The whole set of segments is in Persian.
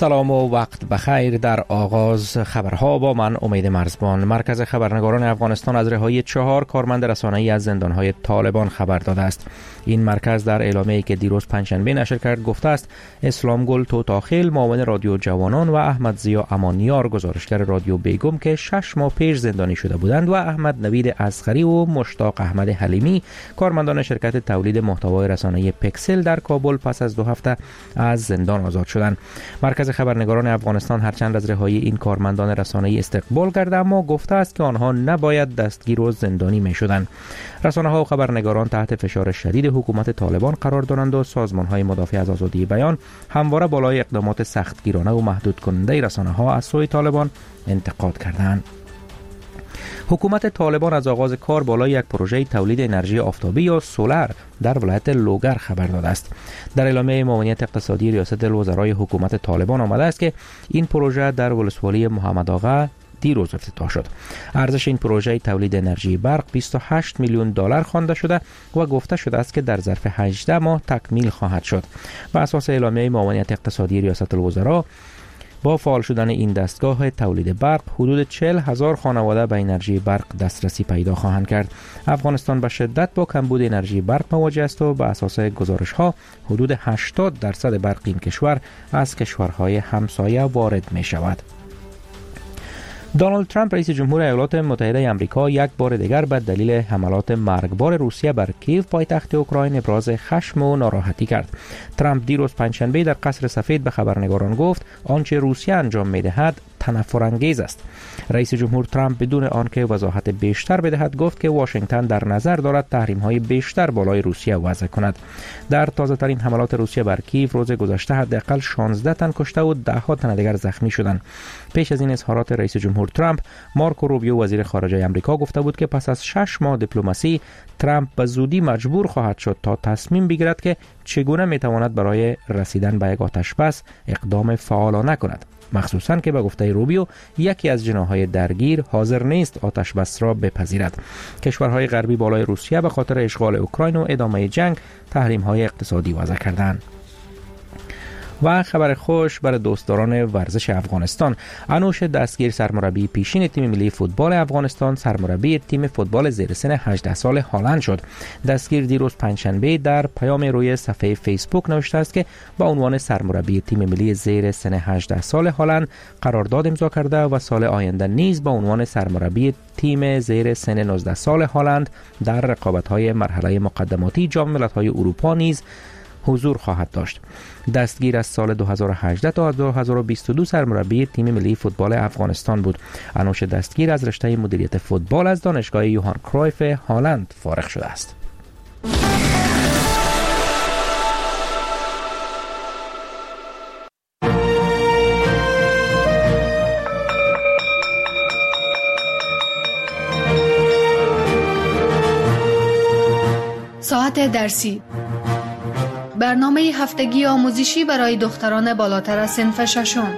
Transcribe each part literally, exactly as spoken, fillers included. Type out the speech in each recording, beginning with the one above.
سلام و وقت بخیر. در آغاز خبرها با من امید مرزبان. مرکز خبرنگاران افغانستان از رهایی چهار کارمند رسانه‌ای از زندانهای طالبان خبر داده است. این مرکز در اعلامیه‌ای که دیروز پنجشنبه نشر کرد گفته است اسلام گل توتاخیل معاون رادیو جوانان و احمد ضیا امانیار گزارشگر رادیو بیگم که شش ماه پیش زندانی شده بودند و احمد نوید اصغری و مشتاق احمد حلیمی کارمندان شرکت تولید محتوای رسانه‌ای پکسل در کابل پس از دو هفته از زندان آزاد شدند. مرکز خبرنگاران افغانستان هرچند از رهایی این کارمندان رسانه‌ای استقبال کرده اما گفته است که آنها نباید دستگیر و زندانی می‌شدند. رسانه‌ها و خبرنگاران تحت فشار شدید حکومت طالبان قرار دارند و سازمان‌های مدافع از آزادی بیان همواره بالای اقدامات سختگیرانه و محدود کننده رسانه‌ها از سوی طالبان انتقاد کردند. حکومت طالبان از آغاز کار بالای یک پروژه تولید انرژی آفتابی یا سولر در ولایت لوگر خبر داده است. در اعلامیه معاونیت اقتصادی ریاست الوزرای حکومت طالبان آمده است که این پروژه در ولسوالی محمد آقا دیروز افتتاح شد. ارزش این پروژه تولید انرژی برق بیست و هشت میلیون دلار خوانده شده و گفته شده است که در ظرف هجده ماه تکمیل خواهد شد. بر اساس اعلامیه معاونیت اقتصادی ریاست الوزرا با فعال شدن این دستگاه تولید برق حدود چهل هزار خانواده به انرژی برق دسترسی پیدا خواهند کرد. افغانستان به شدت با کمبود انرژی برق مواجه است و به اساس گزارش ها حدود هشتاد درصد برق این کشور از کشورهای همسایه وارد می شود. دونالد ترامپ رئیس جمهور ایالات متحده آمریکا یک بار دیگر به دلیل حملات مرگبار روسیه بر کیف پایتخت اوکراین ابراز خشم و ناراحتی کرد. ترامپ دیروز پنجشنبه در قصر سفید به خبرنگاران گفت آنچه روسیه انجام می‌دهد تنفرانگیز است. رئیس جمهور ترامپ بدون آنکه وضاحت بیشتر بدهد گفت که واشنگتن در نظر دارد تحریم‌های بیشتر بالای روسیه وضع کند. در تازه‌ترین حملات روسیه بر کیف روز گذشته حداقل شانزده تن کشته و ده ها تن دیگر زخمی شدند. پیش از این اظهارات رئیس جمهور ترامپ، مارکو روبیو وزیر خارجه آمریکا گفته بود که پس از شش ماه دیپلماسی ترامپ به زودی مجبور خواهد شد تا تصمیم بگیرد که چگونه میتواند برای رسیدن به یک آتشبس اقدام فعالانه کند، مخصوصاً که به گفته روبیو یکی از جناح‌های درگیر حاضر نیست آتشبس را بپذیرد. کشورهای غربی بالای روسیه به خاطر اشغال اوکراین و ادامه جنگ تحریم‌های اقتصادی وضع کردند. و خبر خوش برای دوستداران ورزش افغانستان، انوش دستگیر سرمربی پیشین تیم ملی فوتبال افغانستان سرمربی تیم فوتبال زیر سن هجده سال هلند شد. دستگیر دیروز پنجشنبه در پیام روی صفحه فیسبوک نوشته است که با عنوان سرمربی تیم ملی زیر سن هجده سال هلند قرارداد امضا کرده و سال آینده نیز با عنوان سرمربی تیم زیر سن نوزده سال هلند در رقابت‌های مرحله مقدماتی جام ملت‌های اروپا نیز حضور خواهد داشت. دستگیر از سال دو هزار و هجده تا دو هزار و بیست و دو سرمربی تیم ملی فوتبال افغانستان بود. انوش دستگیر از رشته مدیریت فوتبال از دانشگاه یوهان کرویف هلند فارغ شده است. ساعت درسی، برنامه هفتگی آموزشی برای دختران بالاتر از صنف ششم.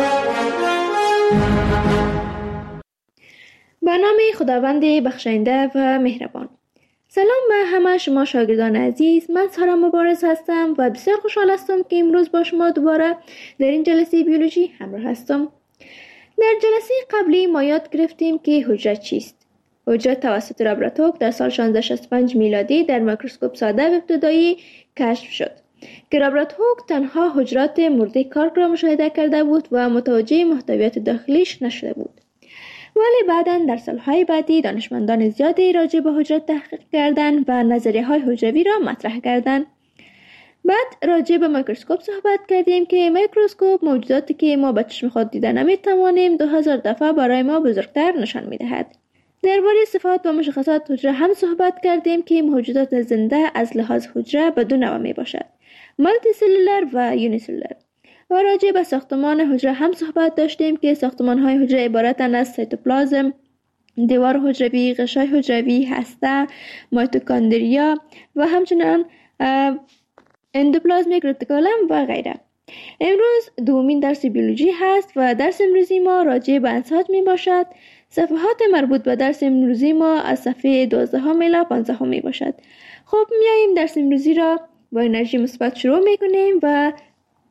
برنامه خداوند بخشنده و مهربان. سلام به همه شما شاگردان عزیز، من سارا مبارز هستم و بسیار خوشحال هستم که امروز با شما دوباره در این جلسه بیولوژی همراه هستم. در جلسه قبلی ما یاد گرفتیم که حجره چیست. حجره توسط رابرت هوک در سال شانزده شصت و پنج میلادی در میکروسکوپ ساده و ابتدایی کشف شد که رابرت هوک تنها حجرات مرده کارک را مشاهده کرده بود و متوجه محتویات داخلیش نشده بود. ولی بعداً در سالهای بعدی دانشمندان زیادی راجع به حجره تحقیق کردند و نظریه های حجروی را مطرح کردند. بعد راجع به میکروسکوپ صحبت کردیم که میکروسکوپ موجوداتی که ما به چشم خود دیده نمی‌توانیم دو هزار دفعه برای ما بزرگتر نشان می‌دهد. درباره صفات و مشخصات حجره هم صحبت کردیم که موجودات زنده از لحاظ حجره به دو نوع می باشد: مالتی سلولر و یونی سلولر. و راجع به ساختمان حجره هم صحبت داشتیم که ساختمان‌های حجره عبارتند از سیتوپلازم، دیوار حجروی، غشای حجروی، هسته، میتوکندریا و همچنین اندوپلازمیک رتیکولم و غیره. امروز دومین درس بیولوژی هست و درس امروزی ما راجع به انسات می باشد. صفحات مربوط به درس امروزی ما از صفحه دوازده الی پانزده می باشد. خب میاییم درس امروزی را با انرژی مثبت شروع می کنیم و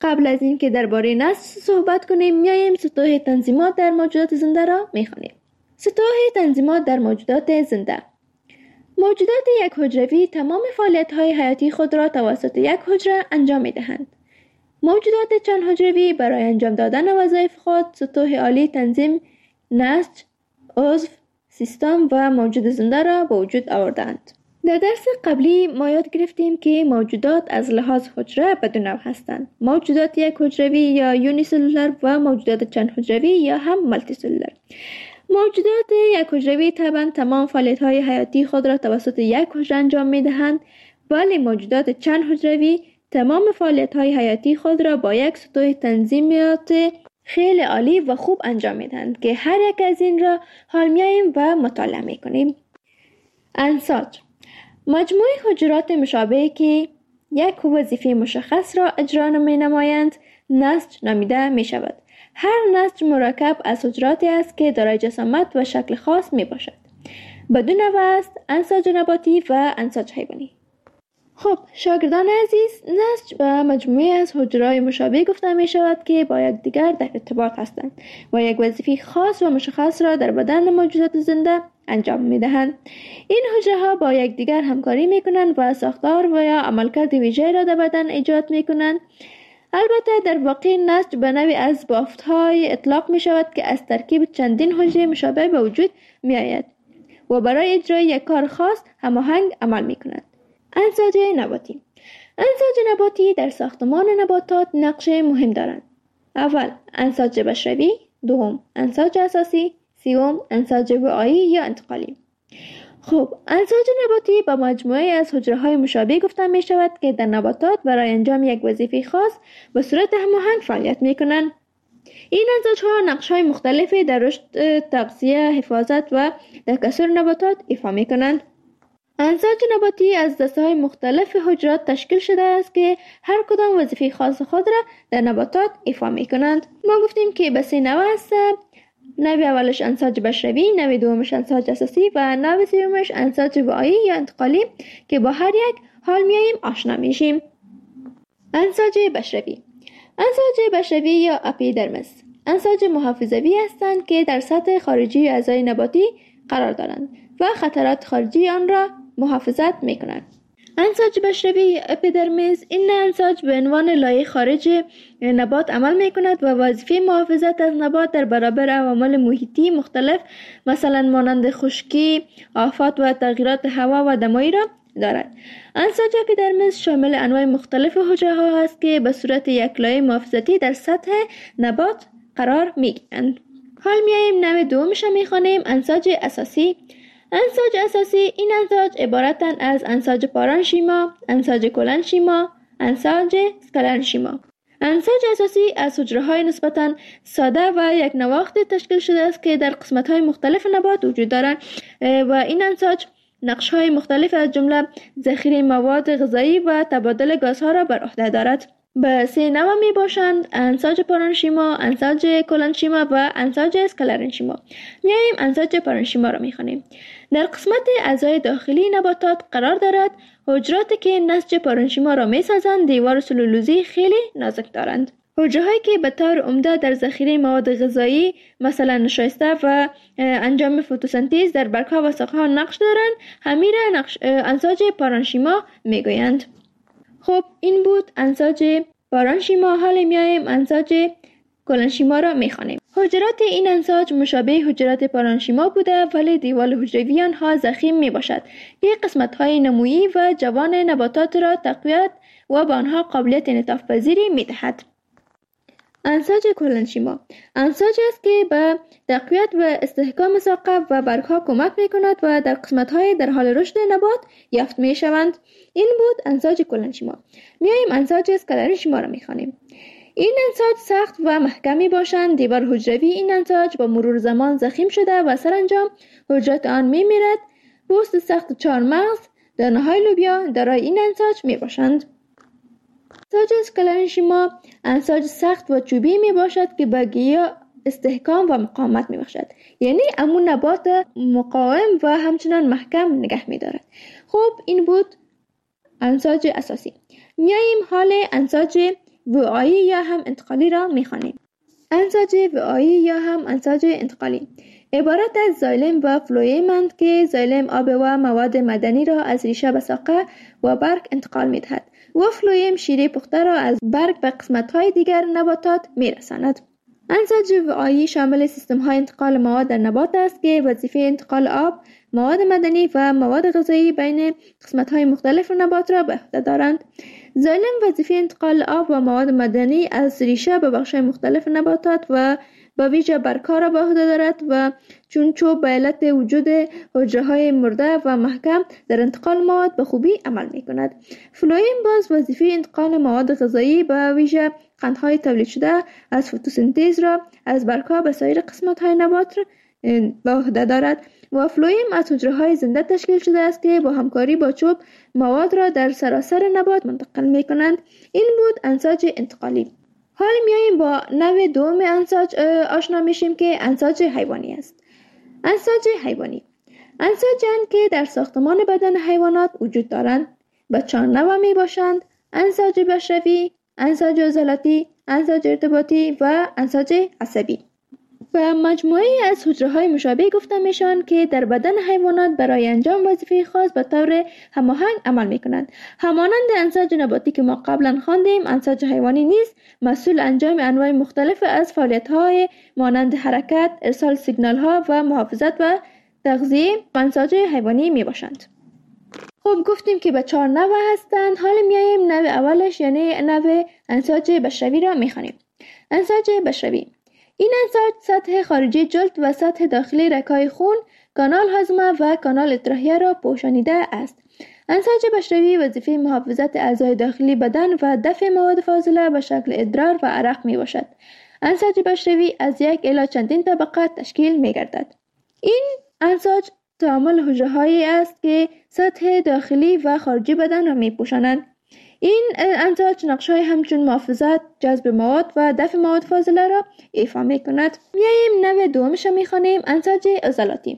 قبل از این که درباره نسج صحبت کنیم میایم سطوح تنظیمات در موجودات زنده را میخوانیم. سطوح تنظیمات در موجودات زنده. موجودات یک حجروی تمام فعالیت‌های حیاتی خود را توسط یک حجره انجام می‌دهند. موجودات چند حجروی برای انجام دادن وظایف خود سطوح عالی تنظیم، نسج، عضو، سیستم و موجود زنده را به وجود آوردند. در درس قبلی ما یاد گرفتیم که موجودات از لحاظ حجره به دو نوع هستند: موجودات یک حجروی یا یونیسلولر و موجودات چند حجروی یا هم مالتی سلولر. موجودات یک حجروی طبعا تمام فعالیت‌های حیاتی خود را توسط یک حجره انجام می‌دهند، ولی موجودات چند حجروی تمام فعالیت‌های حیاتی خود را با یک سطوح تنظیمات خیلی عالی و خوب انجام می‌دهند که هر یک از این را حال می‌آییم و مطالعه می‌کنیم. انساج مجموعه حجرات مشابه که یک وظیفه مشخص را اجرا می‌نمایند نسج نامیده می‌شود. هر نسج مرکب از حجراتی است که دارای جسامت و شکل خاص میباشد. بدون نوع است انساج نباتی و انساج حیوانی. خب شاگردان عزیز، نسج و مجموعه از حجرات مشابه گفته می شود که با یکدیگر در ارتباط هستند و یک وظیفه خاص و مشخص را در بدن موجودات زنده انجام می دهند. این حجره ها با یکدیگر همکاری می کنند و ساختار و یا عملکرد ویژه را در بدن ایجاد می کنند. البته در واقع نسج به نوعی از بافت‌های اطلاق می شود که از ترکیب چندین حجره مشابه به وجود می آید و برای اجرای یک کار خاص هماهنگ عمل می کنند. انساج نباتی. انساج نباتی در ساختمان نباتات نقش مهم دارند. اول انساج بشری، دوم انساج اساسی، سوم انساج وعایی یا انتقالی. خب انساج نباتی با مجموعه از حجره‌های مشابه گفته می شود که در نباتات برای انجام یک وظیفه خاص به صورت هماهنگ فعالیت می کنند. این انساج‌ها نقش‌های مختلفی در رشد، تغذیه، حفاظت و تکثر نباتات ایفا می کنند. انساج نباتی از دسته‌های مختلف حجرات تشکیل شده است که هر کدام وظیفه خاص خود را در نباتات ایفا می کنند. ما گفتیم که به سه نوع است: نوع اولش انساج بشری، نوع دومش انساج اساسی و نوع سومش انساج وعایی یا انتقالی که با هر یک حال میاییم آشنا میشیم. انساج بشری. انساج بشری یا اپیدرمس انساج محافظوی هستند که در سطح خارجی اعضای نباتی قرار دارند و خطرات خارجی آن را محافظت میکنند. انساج بشری اپیدرمیس این انساج به عنوان لایه خارج نبات عمل می کند و وظیفه محافظت از نبات در برابر عوامل محیطی مختلف مثلا مانند خشکی، آفات و تغییرات هوا و دمایی را دارد. انساج اپیدرمیس شامل انواع مختلف حجره ها است که به صورت یک لایه محافظتی در سطح نبات قرار می گیرند. حال میاییم نوع دومش را می خوانیم: انساج اساسی. انساج اساسی این انساج عبارتند از انساج پارانشیما، انساج کلنشیما، انساج اسکلرنشیما. انساج اساسی از حجره‌های نسبتاً ساده و یک نواخت تشکیل شده است که در قسمت‌های مختلف نبات وجود دارند و این انساج نقش‌های مختلف از جمله ذخیره مواد غذایی و تبادل گازها را بر عهده دارد. به سه نوع می باشند: انساج پارانشیما، انساج کلنشیما و انساج اسکلرنشیما. میاییم انساج پارانشیما را میخوانیم. در قسمت اعضای داخلی نباتات قرار دارد. حجراتی که نسج پارانشیما را میسازند دیوار سلولوزی خیلی نازک دارند. حجرهایی که به طور عمده در ذخیره مواد غذایی مثلا نشایسته و انجام فتوسنتز در برگ‌ها و ساقه‌ها نقش دارند همین را نقش انساج پارانشیما میگویند. خب این بود انساج پارانشیما. حال میاییم انساج کلنشیما را میخوانیم. حجرات این انساج مشابه حجرات پارانشیما بوده ولی دیوال حجروی آنها ضخیم میباشد که قسمت‌های نمویی و جوان نباتات را تقویت و به آنها قابلیت انعطاف پذیری میدهد. انساج کلنشیما انساج است که به تقویت و استحکام ساقه و برگها کمک میکند و در قسمت‌های در حال رشد نبات یافت میشوند. این بود انساج کلنشیما. میاییم انساج اسکلرنشیما را میخوانیم. این انساج سخت و محکمی باشند. دیوار حجروی این انساج با مرور زمان ضخیم شده و سرانجام حجرات آن میمیرد. پوست سخت چهارمغز، دانه‌های لوبیا دارای این انساج میباشند. انساج اسکلرنشیما انساج سخت و چوبی می باشد که به گیاه استحکام و مقاومت می بخشد، یعنی امون نبات مقاوم و همچنان محکم نگه می دارد. خب این بود انساج اساسی. میاییم حال انساج وعایی یا هم انتقالی را می‌خوانیم. انساج وعایی یا هم انساج انتقالی عبارت از زایلم و فلویم‌اند که زایلم آب و مواد معدنی را از ریشه به ساقه و برگ انتقال می‌دهد و فلویم شیره پخته را از برگ به قسمت‌های دیگر نباتات می‌رساند. انساج وعایی شامل سیستم‌های انتقال مواد در نبات است که وظیفه انتقال آب، مواد معدنی و مواد غذایی بین قسمت‌های مختلف نبات را به عهده دارند. زایلم وظیفه انتقال آب و مواد معدنی از ریشه به بخش‌های مختلف نباتات و با ویژه برگ‌ها را به عهده دارد و چون چوب به علت وجود حجره‌های مرده و محکم در انتقال مواد به خوبی عمل می‌کند. فلویم باز وظیفه انتقال مواد غذایی به ویژه قندهای تولید شده از فتوسنتز را از برگ‌ها به سایر قسمت‌های نبات به عهده دارد و فلویم از حجره‌های زنده تشکیل شده است که با همکاری با چوب مواد را در سراسر نبات منتقل می‌کنند. این بود انساج انتقالی. حال میاییم با نوع دوم انساج آشنا میشیم که انساج حیوانی است. انساج حیوانی انساج‌اند که در ساختمان بدن حیوانات وجود دارند. به چهار نوع می باشند: انساج بشری، انساج عضلاتی، انساج ارتباطی و انساج عصبی. و مجموعه از حجره‌های مشابه گفته میشن که در بدن حیوانات برای انجام وظیفه خاص به طور هماهنگ عمل میکنند. همانند انساج نباتی که ما قبلا خواندیم، انساج حیوانی نیز مسئول انجام انواع مختلف از فعالیت‌های مانند حرکت، ارسال سیگنال‌ها و محافظت و تغذیه انساج حیوانی میباشند. خب گفتیم که به چهار نوع هستند. حالا میایم نوع اولش یعنی نوع انساج بشری را میخوانیم. انساج بشری این انساج سطح خارجی جلد و سطح داخلی رگ‌های خون، کانال هاضمه و کانال اطراحیه را پوشانیده است. انساج بشری وظیفه محافظت اعضای داخلی بدن و دفع مواد فاضله به شکل ادرار و عرق می باشد. انساج بشری از یک الی چندین طبقه تشکیل می گردد. این انساج تعامل حجره‌هایی است که سطح داخلی و خارجی بدن را می پوشانند. این انساج نقش‌های همچون محافظت، جذب مواد و دفع مواد فاضله را ایفا می‌کند. میاییم نوع دومش را می‌خوانیم، انساج عضلاتی.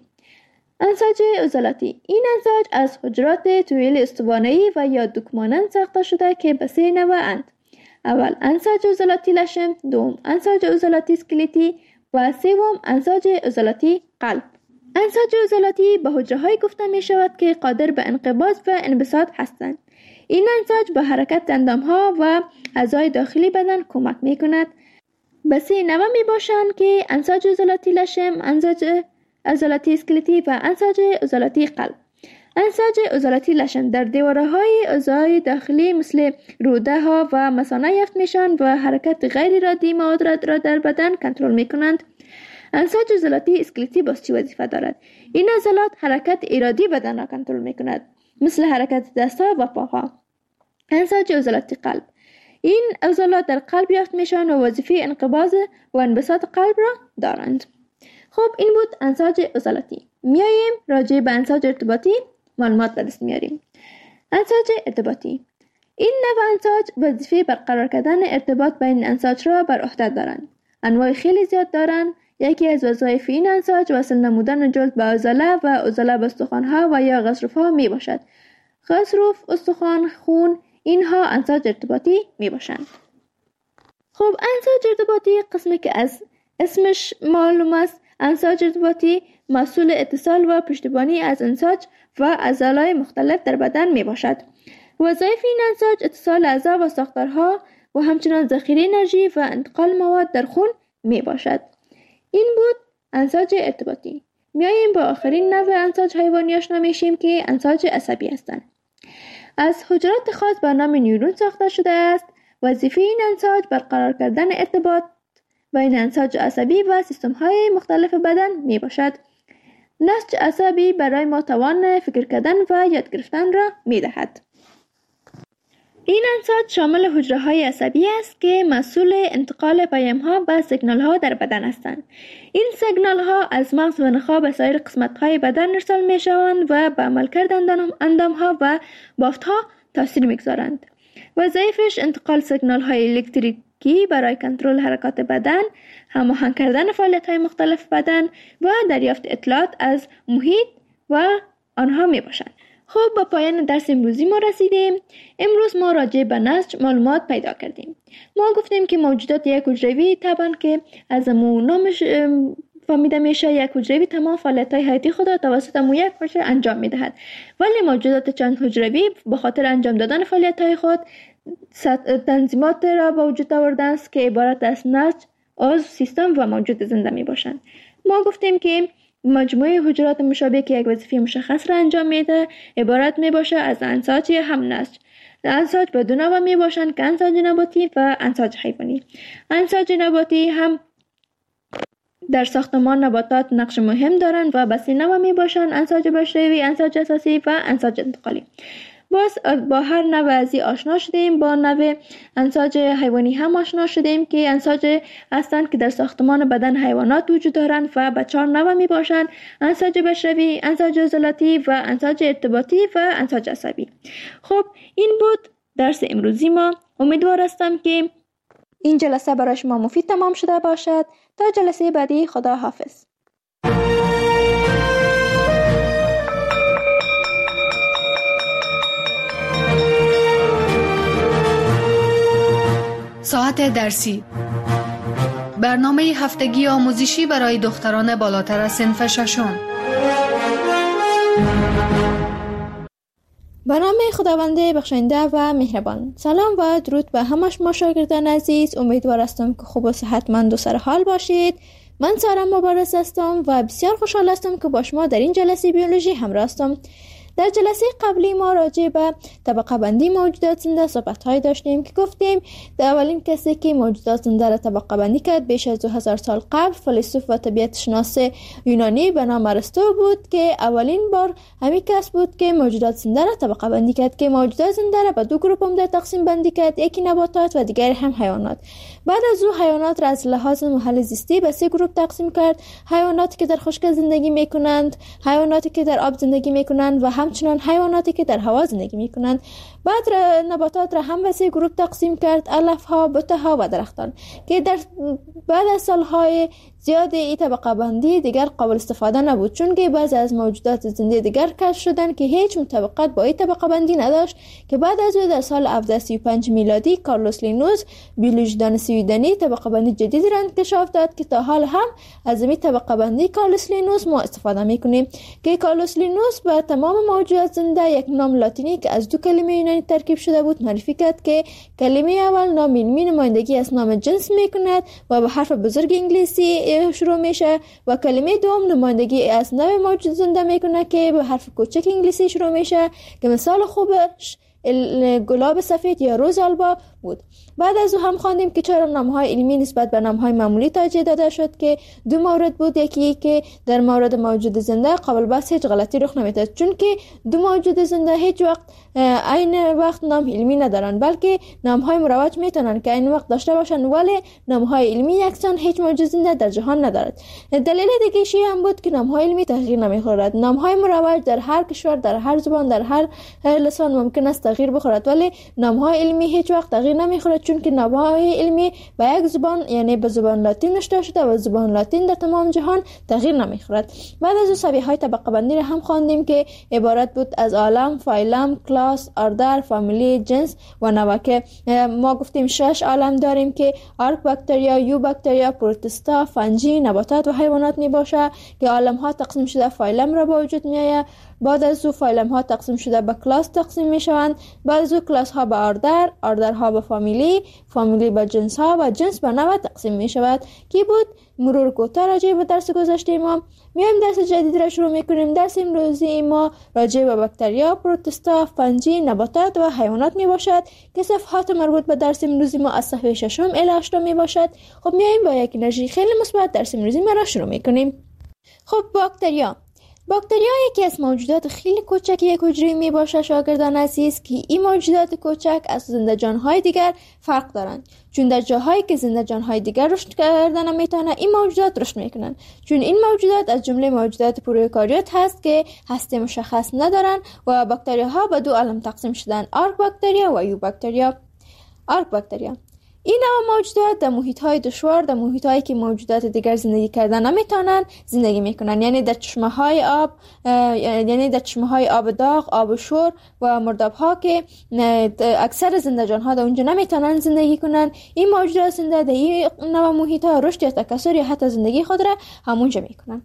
انساج عضلاتی این انساج از حجرات طویل استوانه‌ای و یا دوکمانند ساخته شده که به سه نوع اند. اول انساج عضلاتی لشم، دوم انساج عضلاتی اسکلتی و سوم انساج عضلاتی قلب. انساج عضلاتی به حجره‌هایی گفته می‌شود که قادر به انقباض و انبساط هستند. این انساج به حرکت اندامها و اعضای داخلی بدن کمک می کند. به سه نوع می باشند که انساج عضلاتی لشم، انساج عضلاتی اسکلتی و انساج عضلاتی قلب. انساج عضلاتی لشم در دیوارهای اعضای داخلی مثل روده ها و مثانه یافت میشن و حرکت غیر ارادی مواد را در بدن کنترل می کنند. انساج عضلاتی اسکلتی باز چی وظیفه دارد؟ این عضلات حرکت ارادی بدن را کنترل می کند، مثل حرکت دستها و پاها. انساج عضلاتی قلب این عضلات در قلب یافت میشن و وظیفه انقباض و انبساط قلب را دارند. خب این بود انساج عضلاتی. میاییم راجع به انساج ارتباطی معلومات به دست میاریم. انساج ارتباطی این نوع انساج وظیفه برقرار کردن ارتباط بین انساج را بر عهده دارند. انواع خیلی زیاد دارند. یکی از وظایف این انساج وصل نمودن جلد به عضله و عضله به استخوان‌ها و یا غضروف‌ها می باشد. غضروف، استخوان، خون اینها انساج ارتباطی می باشند. خب انساج ارتباطی قسمی که از اسمش معلوم است، انساج ارتباطی مسئول اتصال و پشتیبانی از انساج و عضلات مختلف در بدن می باشد. وظایف این انساج اتصال اعضا و ساختارها و همچنان ذخیره انرژی و انتقال مواد در خون می باشد. این بود انساج ارتباطی. میاییم با آخرین نوع انساج حیوانی آشنا میشیم که انساج عصبی هستند. از حجرات خاص به نام نیورون ساخته شده است. وظیفه این انساج برقرار کردن ارتباط بین انساج عصبی و سیستم‌های مختلف بدن می باشد. نسج عصبی برای ما توان فکر کردن و یاد گرفتن را می دهد. این انساج شامل حجره‌های عصبی است که مسئول انتقال پیام‌ها و سیگنال‌ها در بدن هستند. این سیگنال‌ها از مغز و نخاع به سایر قسمت‌های بدن ارسال می‌شوند و به عملکرد اندام‌ها و بافت‌ها تاثیر می‌گذارند. وظایفش انتقال سیگنال‌های الکتریکی برای کنترل حرکات بدن، هماهنگ کردن فعالیت‌های مختلف بدن و دریافت اطلاعات از محیط و آنها می‌باشند. خب به پایان درس امروزی ما رسیدیم. امروز ما راجع به نسج معلومات پیدا کردیم. ما گفتیم که موجودات یک حجروی طبعا که از مو نامش فهمیده میشه، یک حجروی تمام فعالیت‌های حیاتی خود را توسط مو یک حجره انجام میدهد، ولی موجودات چند حجروی به خاطر انجام دادن فعالیت‌های خود تنظیمات را به وجود آورده است که عبارت از نسج، عضو، سیستم و موجود زنده می باشند. ما گفتیم که مجموعه حجرات مشابه که یک وظیفه مشخص را انجام میده عبارت می باشه از انساج یا هم نسج. انساج به دو نوع می باشند که انساج نباتی و انساج حیوانی. انساج نباتی هم در ساختمان نباتات نقش مهم دارند و به سه نوع می باشند: انساج بشری، انساج اساسی و انساج انتقالی. باز با هر نوع ازی آشنا شدیم. با نوع انساج حیوانی هم آشنا شدیم که انساج هستند که در ساختمان بدن حیوانات وجود دارند و به چهار نوع می باشند: انساج بشری، انساج عضلاتی و انساج ارتباطی و انساج عصبی. خب این بود درس امروزی ما. امیدوار هستم که این جلسه برای شما مفید تمام شده باشد. تا جلسه بعدی، خدا حافظ. ساعت درسی، برنامه هفتگی آموزشی برای دختران بالاتر از صنف ششم. به نام خداوند بخشنده و مهربان. سلام و درود به همه شما شاگردان عزیز. امیدوار هستم که خوب و صحتمند و سرحال باشید. من سارا مبارز هستم و بسیار خوشحال هستم که با شما در این جلسه بیولوژی همراه هستم. در جلسه قبلی ما راجع به طبقه بندی موجودات زنده صحبت‌های داشتیم که گفتیم در اولین کسی که موجودات زنده را طبقه بندی کرد بیش از دو هزار سال قبل فیلسوف و طبیعت شناس یونانی به نام ارسطو بود که اولین بار همین کس بود که موجودات زنده را طبقه بندی کرد که موجودات زنده را به دو گروه هم در تقسیم بندی کرد، یکی نباتات و دیگر هم حیوانات. بعد از او حیوانات را از لحاظ محل زیستی به سه گروه تقسیم کرد: حیواناتی که در خشک زندگی میکنند، حیواناتی که در آب زندگی میکنند و همچنان حیواناتی که در هوا زندگی میکنند. بعد نباتات را هم به سه گروه تقسیم کرد: علف ها، بوته ها و درختان، که در بعد از سالهای زیاد این طبقه بندی دیگر قابل استفاده نبود، چون که بعضی از موجودات زنده دیگر کشف شدند که هیچ مطابقت با این طبقه بندی نداشت، که بعد از او در سال هفتصد و سی و پنج میلادی کارلوس لینوس بیولوژیدان سویدنی طبقه بندی جدید را انکشاف داد که تا حال هم از این طبقه بندی کارلوس لینوس ما استفاده میکنیم، که کارلوس لینوس به تمام موجودات زنده یک نام لاتینی که از دو کلمه یونانی ترکیب شده بود معرفی کرد که کلمه اول نام علمی نمایندگی از نام جنس میکند و به حرف بزرگ انگلیسی شروع میشه و کلمه دوم نمایندگی از نوع موجود زنده میکنه که به حرف کوچک انگلیسی شروع میشه که مثال خوبش گلاب سفید یا روز آلبا بود. بعد از او هم خواندیم که چرا نام‌های علمی نسبت به نام‌های معمولی توجیه داده شد که دو مورد بود. یکی که در مورد موجود زنده قابل بحث هیچ غلطی رخ نمیداد، چون که دو موجود زنده هیچ وقت عین وقت نام علمی ندارن، بلکه نام‌های مروج میتونن که عین وقت داشته باشن، ولی نام‌های علمی یکسان هیچ موجود زنده در جهان ندارد. دلیل دیگه شی هم بود که نام‌های علمی تغییر نمیخورد. نام‌های مروج در هر کشور، در هر زبان، در هر لسان ممکن است تغییر بخورد، ولی نام‌های علمی هیچ وقت تغییر نمیخورد، چون که نام‌های علمی به یک زبان یعنی به زبان لاتین نوشته شده و زبان لاتین در تمام جهان تغییر نمیخورد. بعد از او سویه‌های طبقه بندی را هم خواندیم که عبارت بود از عالم، فایلم، کلاس، اردر، فامیلی، جنس و نوع، که ما گفتیم شش عالم داریم که آرک باکتریا، یو باکتریا، پروتستا، فنجی، نباتات و حیوانات می باشه که عالم ها تقسیم شده فایلم را به وجود می آید. بعد از او فایلم ها تقسیم شده به کلاس تقسیم می شوند. بعد از او کلاس ها به اردر، اردر ها به فامیلی، فامیلی به جنس ها و جنس به نوع تقسیم می شود. کی بود مرور کوتاه راجع به درس گذشته ما. میایم درس جدید را شروع میکنیم. درس امروزی ما راجع به باکتریا، پروتستا، فنجی، نباتات و حیوانات می باشد که صفحات مربوط به درس امروزی ما از صفحه ششم الی هشتم می باشد. خب میایم با یک انرژی خیلی مثبت درس امروزی ما را شروع میکنیم. خب باکتریا باکتریا یکی از موجودات خیلی کوچک یک حجره می باشه شاگردان عزیز، که این موجودات کوچک از زنده جانهای دیگر فرق دارند، چون در جاهایی که زنده جانهای دیگر رشد کردن نمیتونه این موجودات رشد میکنن، چون این موجودات از جمله موجودات پروکاریوت هست که هسته مشخص ندارن و باکتریاها به دو عالم تقسیم شدن: آرک باکتریا و یو باکتریا. آرک باکتریا این نوع موجودات در محیط‌های دشوار، در محیط‌هایی که موجودات دیگر زندگی کردن نمیتونن زندگی میکنن، یعنی در چشمه‌های آب، یعنی در چشمه‌های آب داغ، آب شور و مرداب‌ها که اکثر زنده جان‌ها در اونجا نمیتونن زندگی کنن. این موجودات زنده در این نوع محیط‌ها رشد یا تکثر یا حتی زندگی خود را همونجا میکنن.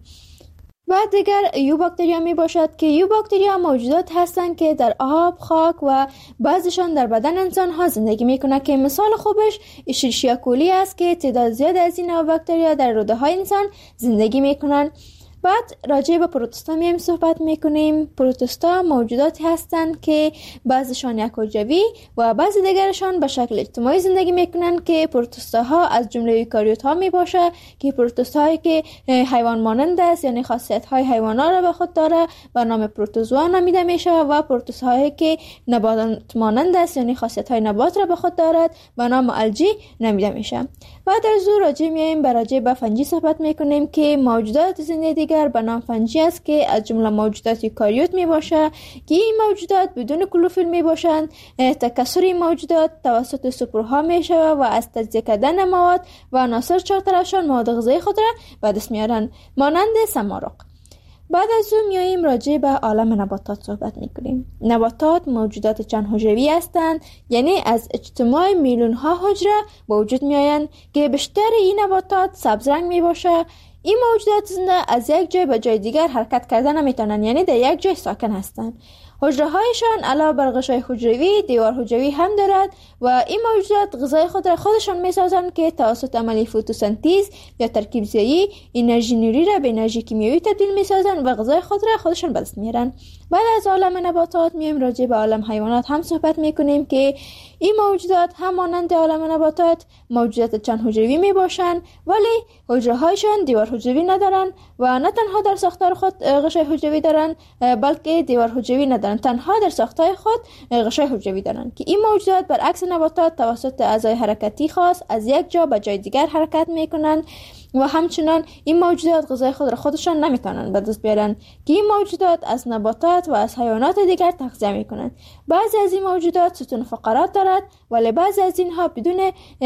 و دیگر یوباکتریا می باشد که یوباکتریا موجودات هستند که در آب، خاک و بعضیشان در بدن انسان ها زندگی می کنند که مثال خوبش اشریشیا کولی است که تعداد زیاد از این نوع باکتریا در روده های انسان زندگی می کنند. بعد راجع به پروتوستا میم صحبت میکنیم. پروتوستا موجوداتی هستند که بعضیشان یک حجروی و بعضی دیگرشان به شکل اجتماعی زندگی میکنند که پروتوستاها از جمله یوکاریوت ها میباشه که پروتوستاهایی که حیوان مانند است، یعنی خاصیت های حیوانات را به خود داره به نام پروتوزوا نامیده میشه، و پروتوستاهایی که نبات مانند است، یعنی خاصیت های نبات را به خود دارد به نام الژی نامیده میشه. بعد از او راجع میایم به راجع به فنجی صحبت میکنیم که موجودات زنده دیگر به نام فنجی است که از جمله موجودات یوکاریوت می باشه که این موجودات بدون کلوروفیل می باشند. تکثر این موجودات توسط سپرها می شود و از تجزیه کردن مواد و عناصر چهارطرفشان مواد غذایی خود را به دست میارن مانند سمارق. بعد از اون میاییم راجع به عالم نباتات صحبت میکنیم. نباتات موجودات چند حجروی هستند، یعنی از اجتماع میلیون ها حجره به وجود میآیند که بیشتر این نباتات سبز رنگ می باشه. این موجودات زنده از یک جای به جای دیگر حرکت کردن نمیتونن، یعنی در یک جای ساکن هستند. حجره هایشان علاوه بر غشای حجروی دیوار حجروی هم دارد و این موجودات غذای خود را خودشان میسازند که توسط عملیه فتوسنتز یا ترکیب زایی انرژی نوری را به انرژی کیمیایی تبدیل میسازند و غذای خود را خودشان به دست میارن. بعد از عالم نباتات میایم راجع به عالم حیوانات هم صحبت میکنیم که این موجودات هم مانند عالم نباتات موجودات چند حجروی می باشند، ولی حجره هایشان دیوار حجروی ندارن و نه تنها در ساختار خود غشای حجروی دارن بلکه دیوار حجروی ندارن، تنها در ساختار خود غشای حجروی دارن که این موجودات برعکس نباتات توسط اعضای حرکتی خاص از یک جا به جای دیگر حرکت میکنن و همچنان این موجودات غذای خود را خودشان نمیتونن به دست بیارن که این موجودات از نباتات و از حیوانات دیگر تغذیه میکنن. بعضی از این موجودات ستون فقرات دارد ولی بعضی از اینها بدون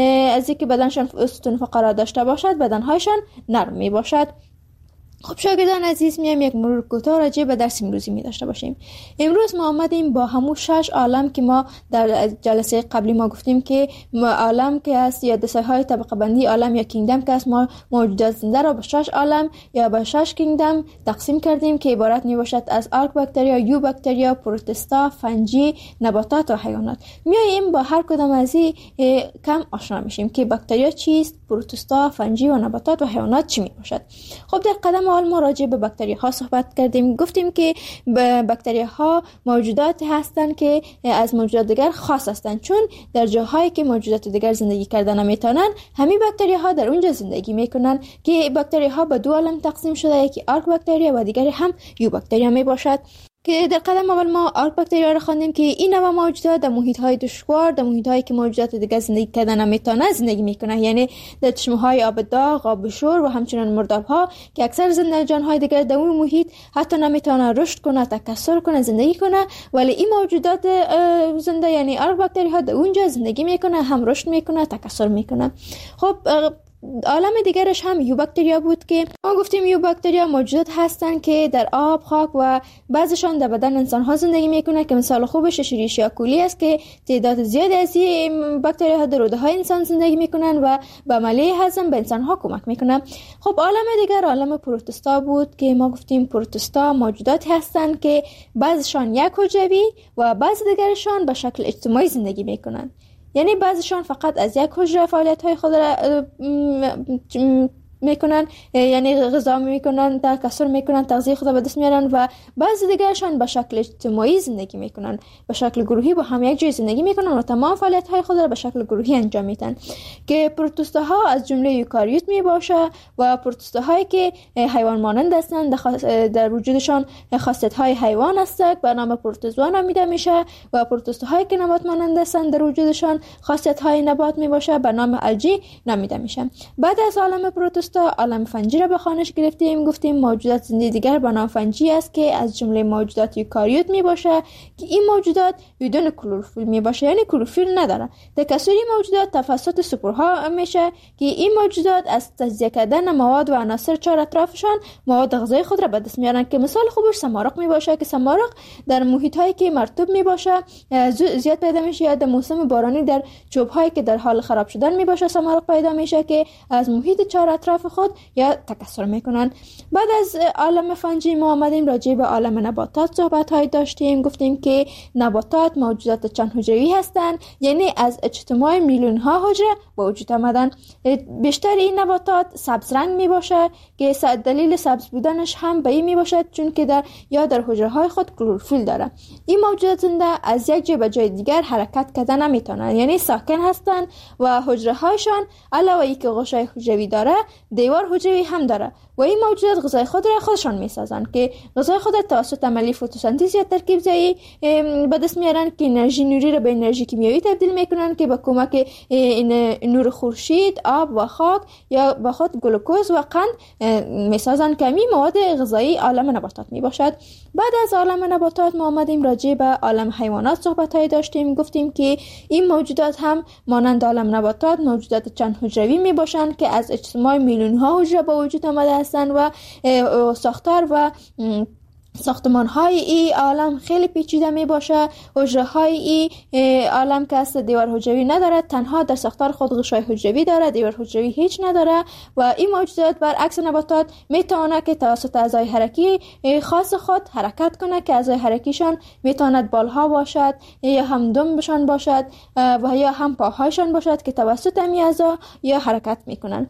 از اینکه بدنشان ستون فقرات داشته باشد بدنهایشان نرم می باشد. خب شاگردان عزیز، میام یک مرور کوتاه راجع به درس امروزی می داشته باشیم. امروز ما آمدیم با همون شش عالم که ما در جلسه قبلی ما گفتیم که عالم که است یا دسته های طبقه بندی عالم یا کینگدم که است، ما موجودات زنده را به شش عالم یا به شش کینگدم تقسیم کردیم که عبارت می باشد از آرک باکتریا، یو باکتریا، پروتوستا، فنجی، نباتات و حیوانات. میایم با هر کدام از این کم آشنا میشیم که باکتریا چیست، پروتوستا، فنجی و نباتات و حیوانات چی می باشد. خب در قدم اول ما راجع به باکتریا ها صحبت کردیم. گفتیم که باکتریا ها موجوداتی هستند که از موجودات دیگر خاص هستند، چون در جاهایی که موجودات دیگر زندگی کردن نمیتونن همین باکتریا ها در اونجا زندگی میکنن که باکتریا ها به دو عالم تقسیم شده، یکی آرک باکتریا و دیگری هم یو باکتریا می باشد که در قدم اول ما آرک باکتریا را خواندیم که این نوع موجودات در محیط‌های دشوار، در محیط‌هایی که موجودات دیگر زندگی کردن نمیتونن زندگی میکنن، یعنی در چشمه‌های آب داغ، آب شور و همچنین مرداب‌ها که اکثر زنده جان‌های دیگر در اون محیط حتی نمیتونن رشد کنه، تکثر کنه، زندگی کنه، ولی این موجودات زنده یعنی آرک باکتریاها در اونجا زندگی میکنه، هم رشد میکنه، تکثر میکنه. خب عالم دیگرش هم یو باکتریا بود که ما گفتیم یو باکتریا موجودات هستند که در آب، خاک و بعضیشان در بدن انسان ها زندگی میکنه که مثال خوبش اشریشیا کولی است که تعداد زیادی از این باکتریا ها در روده های انسان زندگی میکنن و به عملیه هضم به انسان ها کمک میکنه. خب عالم دیگر عالم پروتوستا بود که ما گفتیم پروتوستا موجوداتی هستند که بعضیشان یک حجروی و بعضی دیگرشان به شکل اجتماعی زندگی میکنن، یعنی بعضیشان فقط از یک حجره فعالیت های خود را میکنن، یعنی غذا میکنن، تکثر میکنن، تغذیه خود را به دست میارن و بعضی دیگرشان به شکل اجتماعی زندگی میکنن، به شکل گروهی با هم یک جای زندگی میکنن و تمام فعالیت های خود را به شکل گروهی انجام میدن که پروتوستاها از جمله یوکاریوت میباشه و پروتوستاهایی که حیوان مانند هستند در وجودشان خاصیت های حیوان هستند به نام پروتوزوا نامیده میشه و پروتوستاهایی که نبات مانند هستند در وجودشان خاصیت های نبات میباشه به نام الژی نامیده میشه. بعد از عالم پروتوستا روستا عالم فنجی را به خوانش گرفتیم. گفتیم موجودات زنده دیگر به نام فنجی است که از جمله موجودات یوکاریوت می باشه که این موجودات بدون کلروفیل می باشه، یعنی کلروفیل نداره. تکثر موجودات توسط سپورها میشه که این موجودات از تجزیه کردن مواد و عناصر چهار اطرافشان مواد غذایی خود را به دست میارن که مثال خوبش سمارق می باشه که سمارق در محیط هایی که مرطوب می باشه زیاد پیدا میشه، یا در موسم بارانی در چوب هایی که در حال خراب شدن می باشه سمارق پیدا میشه که از محیط چهار اطراف خود یا تکثر میکنن. بعد از عالم فنجی ما آمدیم راجع به عالم نباتات صحبت های داشتیم. گفتیم که نباتات موجودات چند حجروی هستند، یعنی از اجتماع میلیون ها حجره به وجود آمدن. بیشتر این نباتات سبز رنگ می باشه که دلیل سبز بودنش هم به این می باشد چون که در یا در حجره های خود کلروفیل داره. این موجودات زنده از یک جای به جای دیگر حرکت کردن نمیتونن، یعنی ساکن هستن و حجره هایشان علاوه ای که غشای حجروی داره دیوار حجروی هم داره و این موجودات غذای خود را خودشان میسازن که غذای خود را توسط عملیه فتوسنتز یا ترکیب زایی به دست میارن که انرژی نوری را به انرژی کیمیایی تبدیل میکنن که با کمک نور خورشید، آب و خاک یا با خود گلوکوز و قند میسازن که می مواد غذایی عالم نباتات می باشد. بعد از عالم نباتات ما آمدیم راجع به عالم حیوانات صحبت های داشتیم. گفتیم که این موجودات هم مانند عالم نباتات موجودات چند حجروی می باشند که از اجتماع میلیون ها حجره به وجود آمده هستند و ساختار و ساختمان های ای عالم خیلی پیچیده می باشه. حجره های ای عالم که است دیوار حجروی نداره، تنها در ساختار خود غشای حجروی داره، دیوار حجروی هیچ نداره و این موجودات برعکس نباتات می تواند که توسط اعضای حرکی خاص خود حرکت کنه که اعضای حرکیشان می تواند بالها باشد یا هم دمبشان باشد و یا هم پاهایشان باشد که توسط این اعضا یا حرکت میکنن.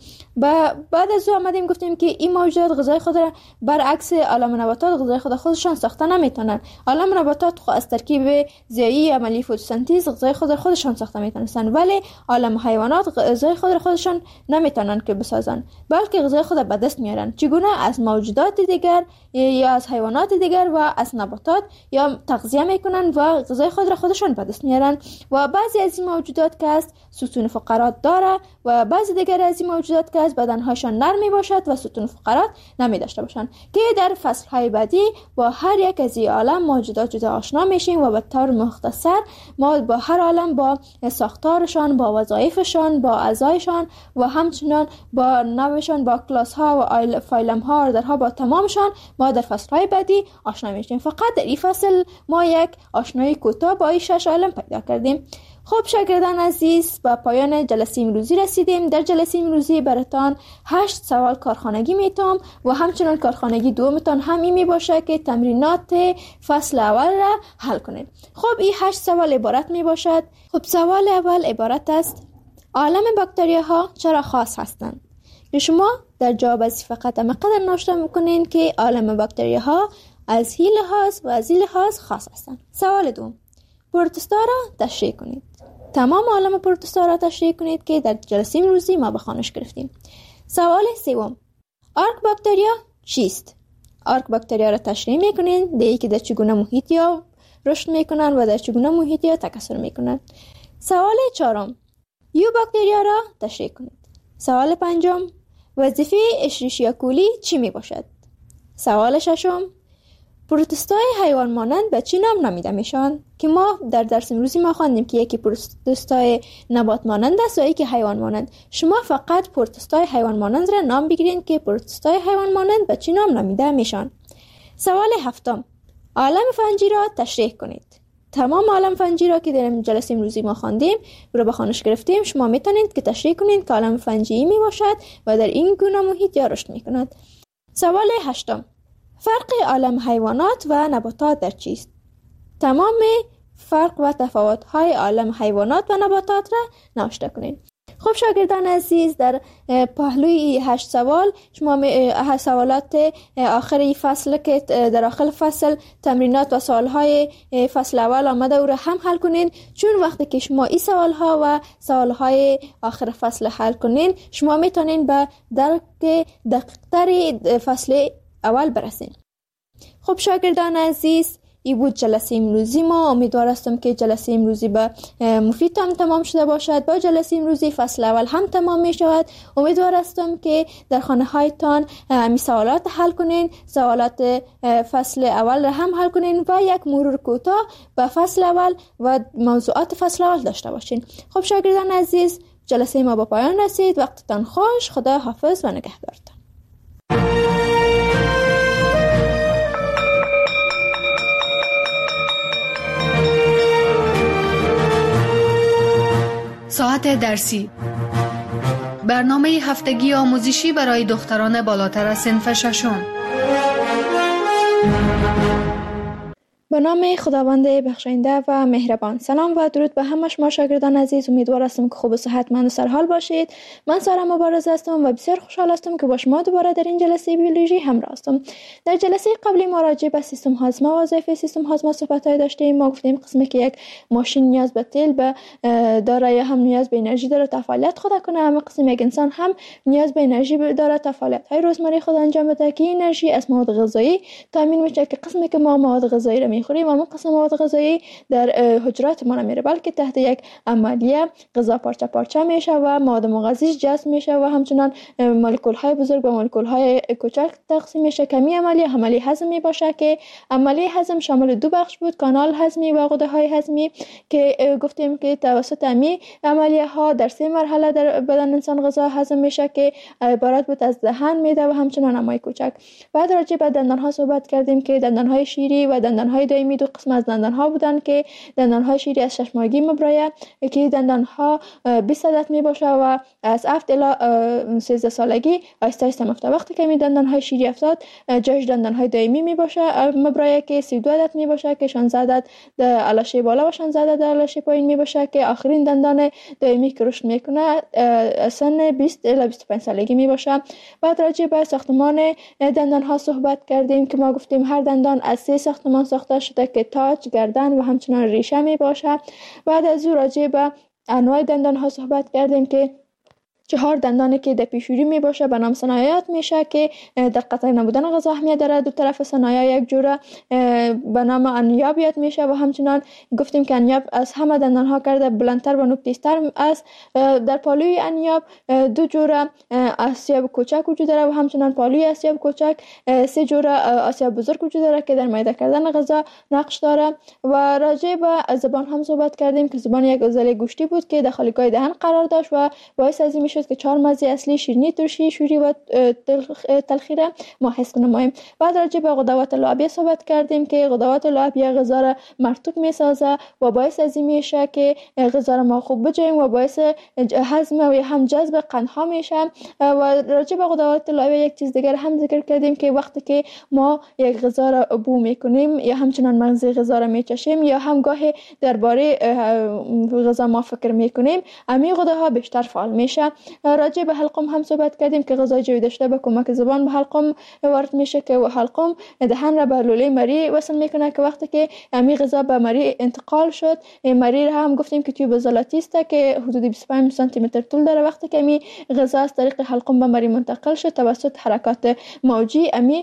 بعد از او آمدیم گفتیم که این موجودات غذای خود را برعکس عالم نباتات غذای خود خودشان ساخته نمیتونن. عالم نباتات خود از ترکیب ضیایی عملیه فتوسنتز غذای خود خودشان ساخته میتونن، ولی عالم حیوانات غذای خود خودشان نمیتونن که بسازن، بلکه غذای خود به دست میارن. چگونه؟ از موجودات دیگر یا از حیوانات دیگر و از نباتات یا تغذیه میکنن و غذای خود را خودشان به دست میارن. و بعضی از این موجودات که است ستون فقرات داره و بعضی دیگر از این موجودات که است بدنهاشان نرم میباشد و ستون فقرات نمی داشته باشند که در فصل های بعدی با هر یک از این عالم موجودات جدا آشنا میشیم و به طور مختصر ما با هر عالم با ساختارشان، با وظایفشان، با اعضایشان و همچنان با نوعشان، با کلاس ها و فایلم ها، آردرها، با تمامشان ما در فصل های بعدی آشنا میشیم. فقط در این فصل ما یک آشنایی کوتاه با این شش عالم پیدا کردیم. خب شاگردان عزیز، به پایان جلسه امروزی رسیدیم. در جلسه امروزی براتان هشت سوال کارخانگی میتام و همچنان کارخانگی دومتان همی می باشه که تمرینات فصل اول را حل کنید. خب این هشت سوال عبارت می باشد. خب سوال اول عبارت است: عالم باکتریاها چرا خاص هستند؟ که شما در جواب از فقط مقدر نوشته میکنین که عالم باکتریاها از این لحاظ و از این لحاظ خاص هستند. سوال دوم: پروتوستا را تشریح کنید. تمام عالم پروتوستا را تشریح کنید که در جلسه امروزی ما به خوانش گرفتیم. سوال سوم: آرک باکتریا چیست؟ آرک باکتریا را تشریح میکنید، دیگه که در چگونه محیط یا رشد میکنن و در چگونه محیط یا تکثر میکنن. سوال چهارم: یو باکتریا را تشریح کنید. سوال پنجم: وظیفه اشریشیا کولی چی می باشد؟ سوال ششم: پروتوستای حیوان مانند به چی نام نامیده میشن؟ که ما در درس امروزی ما خواندیم که یکی پروتوستای نبات مانند است و یکی حیوان مانند. شما فقط پروتوستای حیوان مانند را نام بگیرید که پروتوستای حیوان مانند به چی نام نامیده میشن. سوال هفتم: عالم فنجی را تشریح کنید. تمام عالم فنجی را که در جلسه امروزی ما خواندیم رو به خوانش گرفتیم، شما میتونید که تشریح کنید که عالم فنجی می باشد و در این گونه محیط یا رشد میکند. سوال هشتم: فرق عالم حیوانات و نباتات در چیست؟ تمام فرق و تفاوت‌های عالم حیوانات و نباتات را نوشته کنید. خب شاگردان عزیز، در پهلوی هشت سوال شما هشت سوالات آخری فصل که در آخر فصل تمرینات و سوالهای فصل اول آمده او را هم حل کنین، چون وقتی که شما این سوالها و سوالهای آخر فصل حل کنین شما میتونین به درک دقیق‌تر فصل اول برسین. خب شاگردان عزیز، این بود جلسه امروزی ما. امیدوار هستم که جلسه امروزی به مفید هم تمام شده باشد. با جلسه امروزی فصل اول هم تمام می شود. امیدوار هستم که در خانه هایتان می سوالات حل کنین، سوالات فصل اول را هم حل کنین و یک مرور کوتاه به فصل اول و موضوعات فصل اول داشته باشین. خب شاگردان عزیز، جلسه ما به پایان رسید. وقتتان خوش. خدا حافظ و نگهدارتان. ساعت درسی، برنامه هفتگی آموزشی برای دختران بالاتر از صنف ششم. به نام خداوند بخشنده و مهربان. سلام و درود به همه شما شاگردان عزیز. امیدوار هستم که خوب و صحتمند و سرحال باشید. من سارا مبارز هستم و بسیار خوشحال هستم که با شما دوباره در این جلسه بیولوژی همراه هستم. در جلسه قبلی ما راجع به سیستم هاضمه و وظایف سیستم هاضمه صحبت‌های داشتیم. ما گفتیم قسمی که یک ماشین نیاز به تیل به داره یا هم نیاز به انرژی داره تا فعالیت خود کنه، اما قسم یک انسان هم نیاز به انرژی داره تا فعالیت‌های روزمره خود انجام بده که انرژی از مواد غذایی تامین میشه که قسمی که ما مواد غذایی را میخوریم و اون قسم مواد غذایی در حجرات ما نمیره، بلکه تحت یک عملیه غذا پارچه پارچه میشه و مواد مغذیش جذب میشه و همچنان مولکول های بزرگ و مولکول های کوچک تقسیم میشه. کمی عملیه عملیه هضمی باشه که عملیه هضم شامل دو بخش بود، کانال هضمی و غده های هضمی، که گفتیم که توسط امی عملیه ها در سه مرحله در بدن انسان غذا هضم میشه که عبارت بود از دهن، معده و همچنان امعای کوچک. بعد راجع به دندان ها صحبت کردیم که دندان های شیری و دندان های دائمی دو قسم از دندان ها بودن که دندان های شیری از شش ماهگی مبرایه که دندان ها بیست عدد می باشه و از هفت الی سیزده سالگی آهسته آهسته میفته. وقتی که می دندان های شیری افتاد جاش دندان های دائمی می باشه مبرایه که سی و دو عدد می باشه که شانزده عدد در علاشه بالا و شانزده عدد در علاشه پایین می باشه که آخرین دندان دائمی که رشد میکنه سن بیست الی بیست و پنج سالگی می باشه. بعد راجع به ساختمان دندان ها صحبت کردیم که ما گفتیم هر دندان از سه ساختمان ساخته شده که تاج، گردن و همچنان ریشه می باشه. بعد از او راجع به انواع دندان ها صحبت کردیم که چهار دندانی که در پیشوری می باشه به نام ثنایات میشه که در قطع نبودن غذا اهمیت داره. دو طرف ثنایا یک جوره به نام انیاب یاد میشه و همچنان گفتیم که انیاب از همه دندان ها کرده بلندتر و نوک‌تیزتر است. در پالوی انیاب دو جوره آسیاب کوچک وجود داره و همچنان پالوی آسیاب کوچک سه جوره آسیاب بزرگ وجود داره که در معده کردن غذا نقش داره. و راجع به زبان هم صحبت کردیم که زبان یک عضله گوشتی بود که در خالیگاه دهن قرار داشت و باعث از این که چهار مزه اصلی شیرینی، ترشی، شوری و تلخی را ما حس نماییم. بعد راجع به غدوات لعابیه صحبت کردیم که غدوات لعابیه غذا را مرطوب میسازه و باعث از این میشه که غذا را ما خوب بجویم و باعث هضم و هم جذب قندها میشه. و راجع به غدوات لعابیه یک چیز دیگر هم ذکر کردیم که وقتی که ما یک غذا را بو میکنیم یا همچنان مغزی غذا را میچشیم یا هم گاهی درباره غذا ما فکر میکنیم، امی غده‌ها بیشتر فعال میشه. راجع به حلقوم هم صحبت کردیم که غذای جویده شده به کمک زبان به حلقوم وارد میشه که حلقوم دهن را به لوله مری وصل میکنه که وقتی که امی غذا به مری انتقال شد، مری را هم گفتیم که توی عضلاتی است که حدود بیست و پنج سانتی متر طول داره. وقتی که امی غذا از طریق حلقوم به مری منتقل شد توسط حرکات موجی امی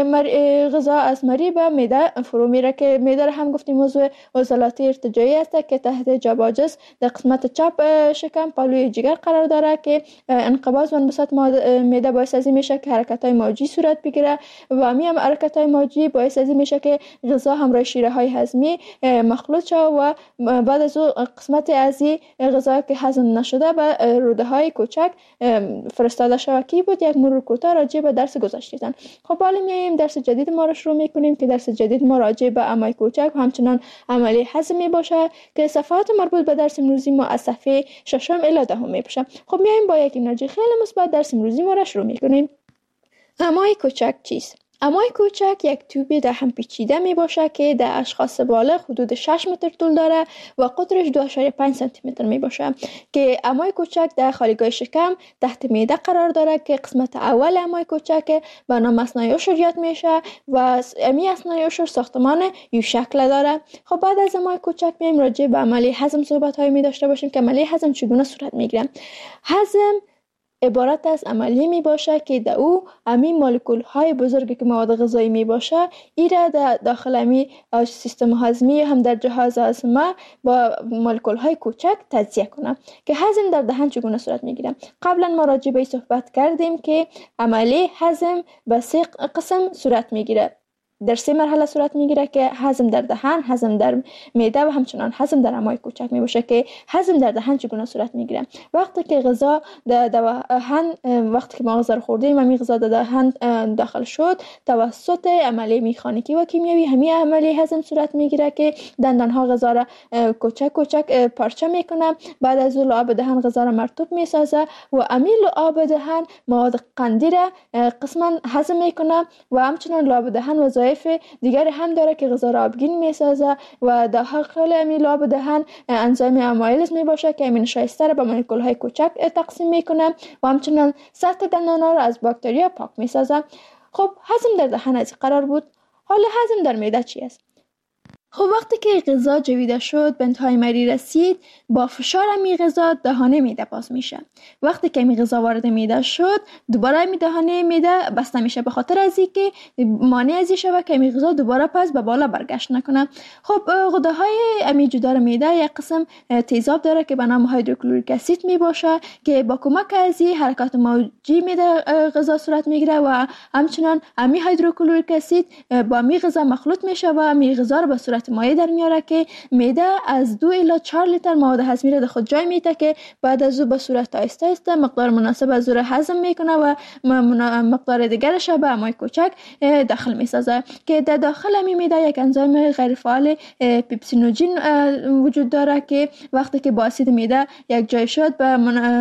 غذا از مری به معده فرو میره که معده را هم گفتیم موضوع عضلاتی ارتجاعی است که تحت جباجس در قسمت چپ شکم پالوی جگر قرار داره که انقباض و انبساط معده باعث از این میشه که حرکت‌های موجی صورت بگیره و همین هم حرکت‌های موجی باعث از این میشه که غذا همراه شیره‌های هضمی مخلوط شه و بعد از اون قسمت از این غذا که هضم نشده به روده‌های کوچک فرستاده شود. کی بود یک مرور کوتاه راجع به درس گذشته‌تان. خب حالا میایم درس جدید ما رو شروع میکنیم که درس جدید ما راجع به امعای کوچک و همچنان عملی هضم می باشه که صفحات مربوط به درس امروزی ما از صفحه ششم الی دهم می باشه. خب میایم با یک انرژی خیلی مثبت درس امروزی ما را شروع میکنیم. امعای کوچک چیست؟ امعای کوچک یک توب دهن پیچیده می باشه که در اشخاص بالغ حدود شش متر طول داره و قطرش دو ممیز پنج سانتی متر می باشه که امعای کوچک در خالیگاه شکم تحت معده قرار داره که قسمت اول امعای کوچک به نام اثنای عشر یاد میشه و امی اثنای عشر ساختمان یو شکل داره. خب بعد از امعای کوچک میایم راجع به عملی هضم صحبت های می داشته باشیم که عملی هضم چگونه صورت میگیره. هضم عبارت از عملیه می باشه که در او امی مولکول های بزرگی که مواد غذایی می باشه ایره در داخل امی سیستم هضمی هم در جهاز هضم با مولکول های کوچک تجزیه کنه که هضم در دهان چگونه صورت می گیره. قبلا ما راجع به این صحبت کردیم که عملیه هضم به سه قسم صورت می گیره، در سه مرحله صورت میگیره که هضم در دهان، هضم در معده و همچنان هضم در امعای کوچک می باشه. که هضم در دهان چگونه صورت میگیره؟ وقتی که غذا در دهان، وقتی که ما غذا رو خوردیم و می غذا در دهان داخل شد، توسط عملیه مکانیکی و کیمیایی همین عملیه هضم صورت میگیره که دندان ها غذا را کوچک کوچک پارچه میکنه. بعد از اون لعاب دهان غذا را مرطوب میسازه و امی لعاب دهان مواد قندی را قسما هضم میکنه و همچنان لعاب دهان وظایف دیگر هم داره که غذا را آبگین میسازه و داخل امی لعاب دهان انزیم امایلیز می باشه که امین شایسته را به مولکول های کوچک تقسیم میکنه و همچنان سطح دندان ها را از باکتریا پاک میسازه. خب هضم در دهان از قرار بود، حالا هضم در معده چی است؟ خب وقتی که غذا جویده شد به انتهای مری رسید، با فشار امی غذا دهانه معده باز میشه. وقتی که امی غذا وارد معده شد دوباره امی دهانه معده بسته میشه به خاطر از اینکه مانع از این شود که امی غذا دوباره پس به بالا برگشت نکنه. خب غده‌های امی جدار معده یک قسم تیزاب داره که به نام هیدروکلوریک اسید می باشه که با کمک از این حرکات موجی معده غذا صورت میگیره و همچنان امی هیدروکلوریک اسید با امی غذا مخلوط میشه و امی غذا رو به صورت مایع در میاره که معده از دو الی چهار لیتر مواد هضمی را در خود جای میده که بعد از او به صورت آهسته آهسته مقدار مناسب از او را هضم میکنه و مقدار دیگرش به امعای کوچک داخل میسازه که در داخل امی معده یک انزیم غیر فعال پیپسینوژن وجود داره که وقتی که با اسید معده یک جای شد به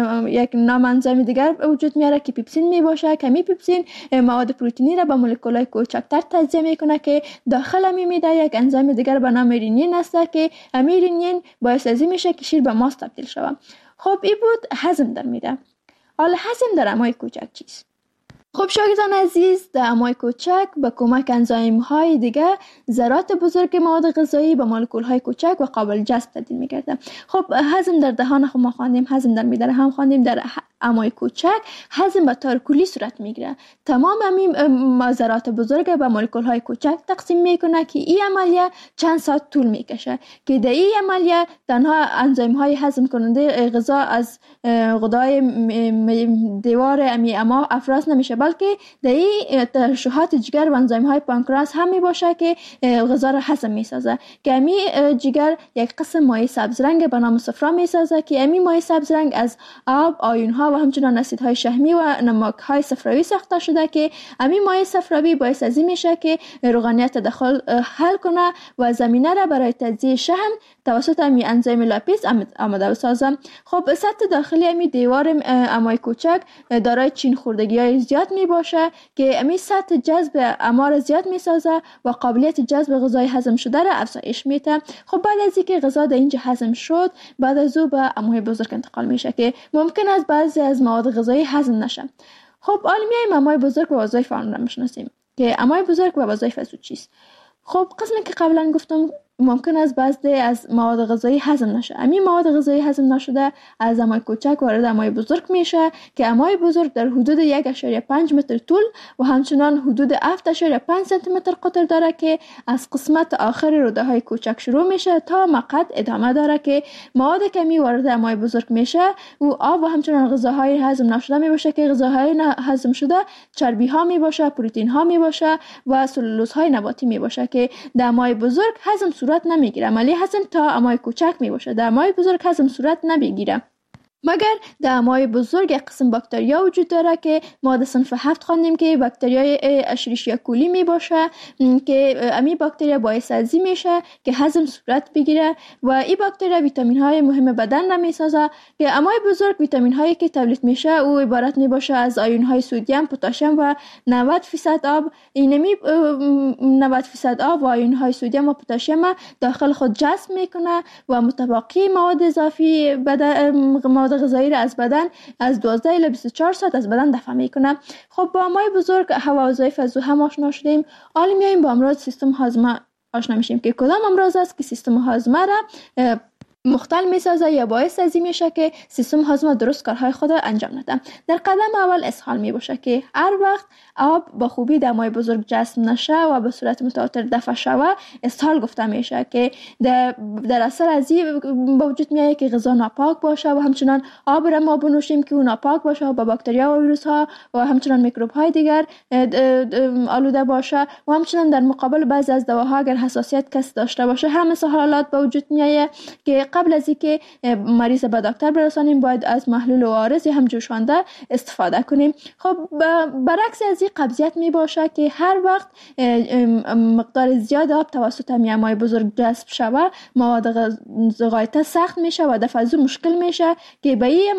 یک نام انزیم دیگر وجود میاره که پیپسین می باشه که می پیپسین مواد پروتئینی را به مولکول‌های کوچکتر تجزیه میکنه که داخل امی معده یک انزیم دیگر به نام رینین است که امی رینین باعث از این میشه که شیر به ماست تبدیل شود. خب این بود هضم در معده. حالا هضم در امعای کوچک چیست؟ خب شاگردان عزیز، در امعای کوچک به کمک انزیم های دیگه ذرات بزرگ مواد غذایی به مولکول های کوچک و قابل جذب تبدیل میگردن. خب هضم در دهان خب ما خواندیم، هضم در معده هم خواندیم. در امعای کوچک هضم به طور کلی صورت میگیره. تمام همین ذرات بزرگ به مولکول های کوچک تقسیم میکنه که این عملیه چند ساعت طول میکشه که در این عملیه تنها انزیم های هضم کننده غذا از غدای دیوار امی اما افراز نمیشه، بلکه در این ترشحات جگر و انزیم های پانکراس هم می باشه که غذا را هضم میسازه که امی جگر یک قسم مایع سبز رنگ به نام صفرا میسازه که امی مایع سبز رنگ از آب، آیون ها و همچنان اسیدهای شحمی و نمک های صفراوی ساخته شده که امی مایع صفراوی باعث از این میشه که روغنیت تداخل حل کنه و زمینه را برای تجزیه شحم توسط امی انزیم لاپیز آماده بسازه. خب سطح داخلی امی دیوار امعای کوچک دارای چین خوردگی های زیاد می باشه که امی سطح جذب امعا زیاد می سازه و قابلیت جذب غذای هضم شده را افزایش میده. خب بعد از اینکه غذا در اینجا هضم شد، بعد از او به امعای بزرگ انتقال میشه که ممکن است بعضی از مواد غذایی هضم نشه. خب عالمیه امعای بزرگ و وظایف آن را میشناسیم که امعای بزرگ و وظایف از او چیست. خب قسمی که قبلا گفتم ممکن است بعضی از مواد غذایی هضم نشه. امی مواد غذایی هضم نشده از امعای کوچک وارد امعای بزرگ میشه که امعای بزرگ در حدود یک و پنج متر طول و همچنان حدود هفت و پنج سانتی متر قطر داره که از قسمت آخر روده های کوچک شروع میشه تا مقعد ادامه داره که مواد که می وارد امعای بزرگ میشه و آب و همچنان غذاهای هضم نشده می باشه که غذاهای هضم شده چربی ها می باشه، پروتئین ها می باشه و سلولوز های نباتی می باشه که در امعای بزرگ هضم صورت نمیگیره. عملیه هضم تا امعای کوچک می باشه. در امعای بزرگ هضم صورت نمیگیره. مگر در امعای بزرگ یک قسم باکتریا وجود داره که ما در صنف هفت خواندیم که باکتریای اشریشیا کولی می باشه که امی باکتریا باعث از این میشه که هضم صورت بگیره و این باکتریا ویتامین های مهم بدن را می سازه که امعای بزرگ ویتامین هایی که تولید میشه او عبارت می باشه از آیون های سدیم، پتاسیم و نود درصد آب. اینمی نود درصد آب و آیون های سدیم و پتاسیم داخل خود جذب میکنه و متبقی مواد اضافی بدن مواد غذایی را از بدن از دوازده الی بیست و چهار ساعت از بدن دفع میکنه. خب با امعای بزرگ هوا وظایف از او هم آشنا شدیم. حالا میایم با امراض سیستم هاضمه آشنا میشیم که کدام امراض است که سیستم هاضمه را مختل میسازه یا باعث از این میشه که سیستم هاضمه درست کارهای خود انجام نده. در قدم اول اسهال می باشه که هر وقت آب با خوبی در مای بزرگ جذب نشه و به صورت متواتر دفع شوه اسهال گفته میشه که در, در اثر از این به وجود میاد که غذا ناپاک باشه و همچنان آب را ما بنوشیم که اون ناپاک باشه و با باکتریا و ویروس ها و همچنان میکروب های دیگر آلوده باشه و همچنان در مقابل بعضی از دواها اگر حساسیت کس داشته باشه هم مثل حالات به وجود میاد که قبل از اینکه مریض به دکتر برسانیم باید از محلول عارض هم جوشانده استفاده کنیم. خب برعکس از این قبضیت می باشه که هر وقت مقدار زیاد آب توسط مای بزرگ جذب شوه مواد غایطه سخت میشه و دفع از مشکل میشه که به این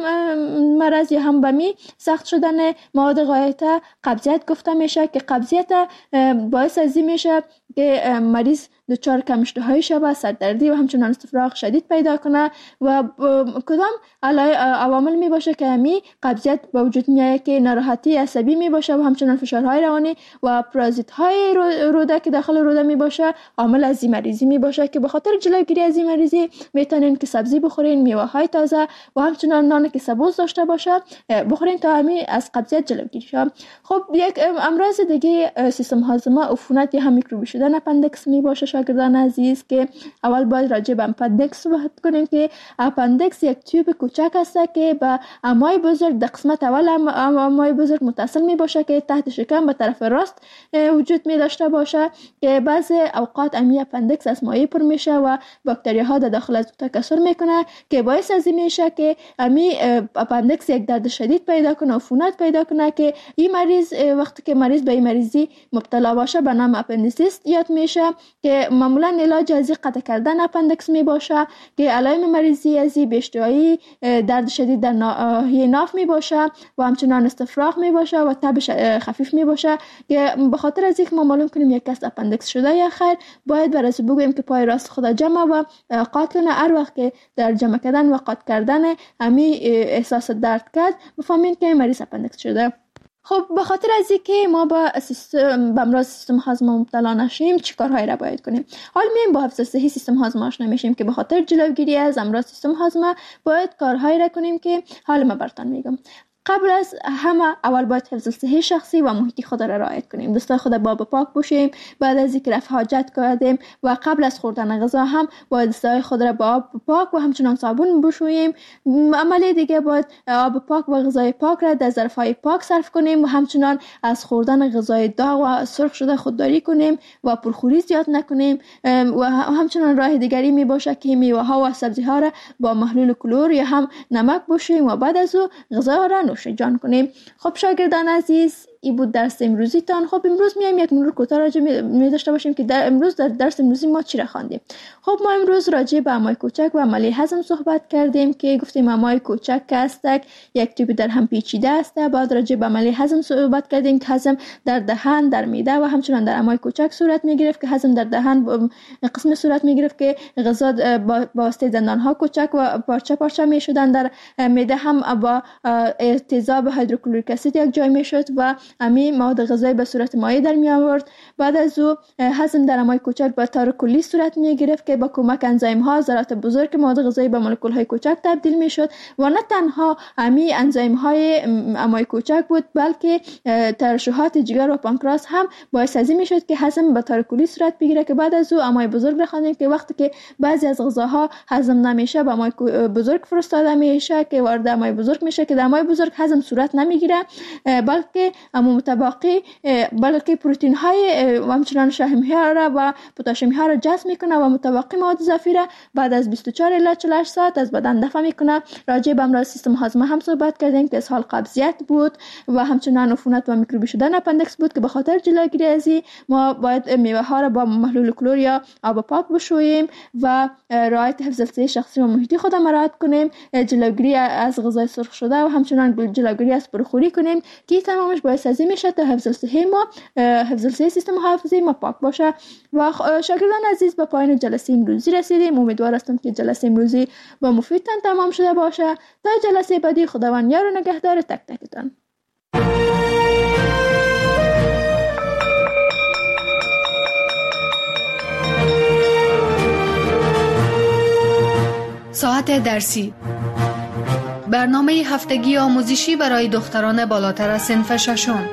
مرض یا هم به می سخت شدن مواد غایطه قبضیت گفته میشه که قبضیت باعث از این میشه که مریض دچار کم اشتهایی شوه، سردردی و همچنان استفراغ شدید پیدا کنه و کدام عوامل می باشه که همی قبضیت به وجود میاد که ناراحتی عصبی می باشه و همچنان فشارهای روانی و پرازیت های روده که داخل روده می باشه عامل از این مریضی می باشه که به خاطر جلوگیری از این مریضی میتونین که سبزی بخورین، میوه های تازه و همچنان نان که سبوز داشته باشه بخورین تا همی از قبضیت جلوگیری شه. خب یک امراض دیگه سیستم هاضمه عفونت یا هم میکروبی شدن اپندکس می باشه. شاگردان عزیز که اول باید راجع به اپندکس صحبت کنیم که اپندکس یک تیوب کوچک است که به امعای بزرگ در قسمت اول امعای بزرگ متصل می باشه که تحت شکم به طرف راست وجود می داشته باشه که بعضی اوقات امی اپندکس از مایع پر میشه و باکتریا ها در داخل از تکثر میکنه که باعث از این میشه که امی اپندکس یک درد شدید پیدا کنه، عفونت پیدا کنه که این مریض وقتی که مریض به این مریضی مبتلا باشه به نام اپندیسیس یاد میشه که معمولا علاج از قطع کردن اپندکس می باشه که علائم مریضی از بیشتری درد شدید در ناحیه ناف می باشه و همچنان استفراغ می باشه و تب خفیف می باشه که به خاطر از اینکه ما معلوم کنیم یک کس اپندکس شده یا خیر باید برای بگوییم که پای راست خود جمع و قاط کنه. هر وقت که در جمع کردن و قاط کردن همین احساس درد کرد بفهمین که مریض اپندکس شده. خب به خاطر از اینکه ما با سیستم به امراض سیستم هاضمه مبتلا نشیم چی کارهایی را باید کنیم؟ حال میایم با حفظ صحی سیستم هاضمه آشنا میشیم که به خاطر جلوگیری از امراض سیستم هاضمه باید کارهایی را کنیم که حال ما براتون میگم. قبل از همه اول باید حفظ صحی شخصی و محیطی خود را رعایت کنیم. دستای خود با آب پاک بوشیم. بعد از اینکه رفع حاجت کردیم و قبل از خوردن غذا هم باید دستای خود را با آب پاک و همچنان صابون بشوییم. عملی دیگه باید آب پاک و غذای پاک را در ظرفهای پاک صرف کنیم و همچنان از خوردن غذای داغ و سرخ شده خودداری کنیم و پرخوری زیاد نکنیم و همچنان راه دیگری می باشه که میوه ها و سبزی ها را با محلول کلور یا هم نمک بشوییم و بعد از او غذا را نوش جان کنیم. خب شاگردان عزیز ای بود درس امروزی تان. خب امروز میایم یک مرور کوتاه راجع می داشته باشیم که در امروز در درس امروزی ما چی را خواندیم. خب ما امروز راجع به امعای کوچک و عملی هضم صحبت کردیم که گفتیم امعای کوچک که است یک تیوب در هم پیچیده است. بعد راجع به عملی هضم صحبت کردیم که هضم در دهان، در معده و همچنان در امعای کوچک صورت می گرفت که هضم در دهان قسم صورت می گرفت که غذا با واسطه دندان ها کوچک و پارچه پارچه می شدن. در معده هم با تیزاب هیدروکلوریک اسید یک جای می شد و امی مواد غذایی به صورت مایع در می آورد. بعد از او هضم در امعای کوچک به طور کلی صورت می گرفت که با کمک انزیم ها ذرات بزرگ مواد غذایی به مولکول های کوچک تبدیل می شد و نه تنها امی انزیم های امعای کوچک بود بلکه ترشحات جگر و پانکراس هم باعث از این می شد که هضم به طور کلی صورت بگیره که بعد از او امعای بزرگ را خواندیم که وقتی که بعضی از غذاها هضم نمیشه به امعای بزرگ فرستاده میشه که وارد امعای بزرگ میشه که در امعای بزرگ هضم صورت نمیگیره بلکه اما متباقی بلکه پروتئین های و همچنان شحم ها را و پتاسیم ها را جذب میکنه و متباقی مواد اضافی را بعد از بیست و چهار الی چهل و هشت ساعت از بدن دفع میکنه. راجع به امراض سیستم هاضمه هم صحبت کردیم که اسهال قبضیت بود و همچنان عفونت و میکروبی شدن اپندکس بود که به خاطر جلوگیری از این ما باید میوه ها را با محلول کلور یا آب پاک بشوییم و رعایت حفظ صحی شخصی و محیطی خود مراعات کنیم. جلوگیری از غذای سرخ شده و همچنان جلوگیری از پرخوری کنیم که تمامش باعث از این میشه تا حفظ صحی ما حفظ صحی سیستم حافظی ما پاک باشه. و شاگردان عزیز به پایان جلسه امروزی رسیدیم. امیدوار هستم که جلسه امروزی با مفیدتان تمام شده باشه. تا جلسه بعدی خداوند یار و نگهدار تک تکتان. ساعت درسی، برنامه هفتگی آموزشی برای دختران بالاتر از صنف ششم.